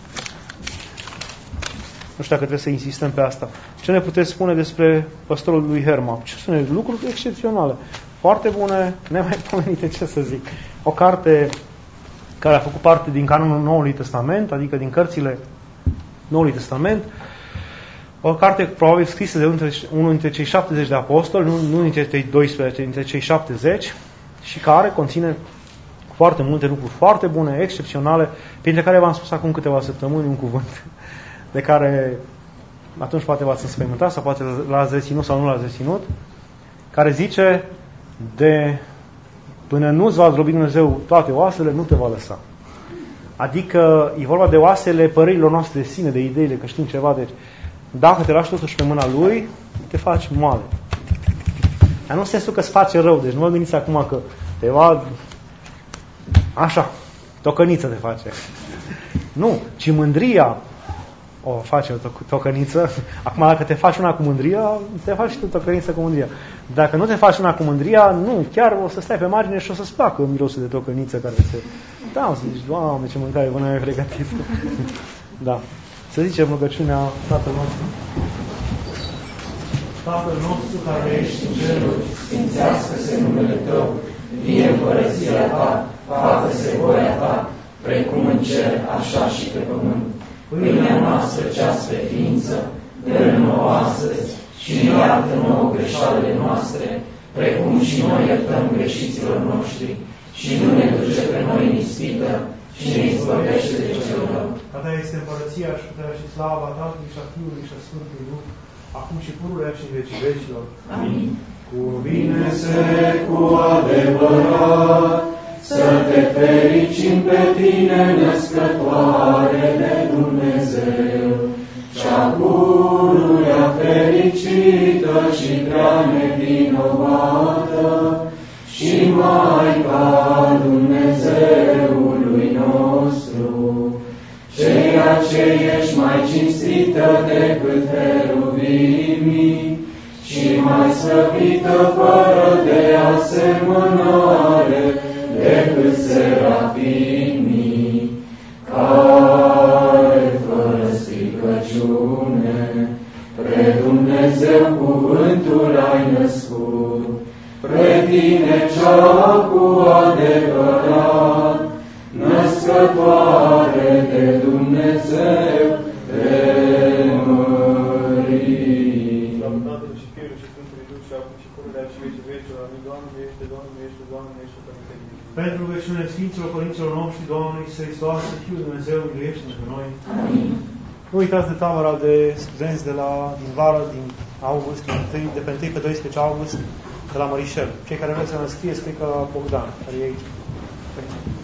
Nu știu dacă trebuie să insistăm pe asta. Ce ne puteți spune despre păstorul lui Herma? Ce sunt lucruri excepționale, foarte bune, nemaipomenite, ce să zic. O carte care a făcut parte din canonul Noului Testament, adică din cărțile Noului Testament, o carte probabil scrisă de unul dintre cei șaptezeci de apostoli, nu, nu dintre cei doisprezece, dintre cei șaptezeci, și care conține foarte multe lucruri foarte bune, excepționale, printre care v-am spus acum câteva săptămâni un cuvânt de care atunci poate v-ați înspăimântat sau poate l-ați reținut sau nu l-ați reținut, care zice de până nu-ți va zdrobi Dumnezeu toate oasele, nu te va lăsa. Adică e vorba de oasele părerilor noastre de sine, de ideile, că știm ceva. Deci, dacă te lași totuși pe mâna Lui, te faci moale. Dar nu în sensul că îți face rău. Deci nu vă gândiți acum că te va... Așa, tocăniță te face. Nu, ci mândria o face o tocăniță. Acum, dacă te faci una cu mândria, te faci și tu tocăniță cu mândria. Dacă nu te faci una cu mândria, nu, chiar o să stai pe margine și o să-ți placă mirosul de tocăniță care se... Da, o să zici, Doamne, ce mâncare bună ai pregătit. Da. Să zicem rugăciunea Tatăl nostru. Tatăl nostru care ești în ceruri, sfințească-se numele Tău, vie împărăția Ta, facă-se voia Ta, precum în cer, așa și pe pământ. Pâinea noastră cea spre ființă, dă-ne nouă astăzi și ne iartă nouă greșalele noastre, precum și noi iertăm greșiților noștri, și nu ne duce pe noi în ispită, și ne izbăvește de cel rău. A Ta este împărăția și puterea și slava Tatălui și a Fiului și a Sfântului Duh, acum și pururea și în vecii vecilor. Amin. Cuvine-se cu adevărat, să te fericim pe Tine, născătoare de Dumnezeu, cea pururea fericită și prea nevinovată, și Maica Dumnezeului nostru, ceea ce ești mai cinstită decât heruvimii și mai slăvită fără de asemănare decât serafimii, care fără stricăciune pre Dumnezeu cuvântul ai născut, pre Tine cea cu adevărat, născătoare de Dumnezeu, te mărim. Slavă Tatălui și Fiului și Sfântului Duh și acum și pururea și vecii vecilor. Amin. Doamne, ești, Doamne, ești, Doamne, ești, Doamne, ești. Pentru rugăciune Sfinților Părinților noștri, Doamne Iisuse Hristoase, Fiul Dumnezeu, miluiește-ne pe noi. Amin. Nu uitați de tabăra de studenți de la, din vară, din august, de pe întâi pe doisprezece august, de la Mărișel. Cei care vreți să ne scrie, scrie ca Bogdan, care e aici.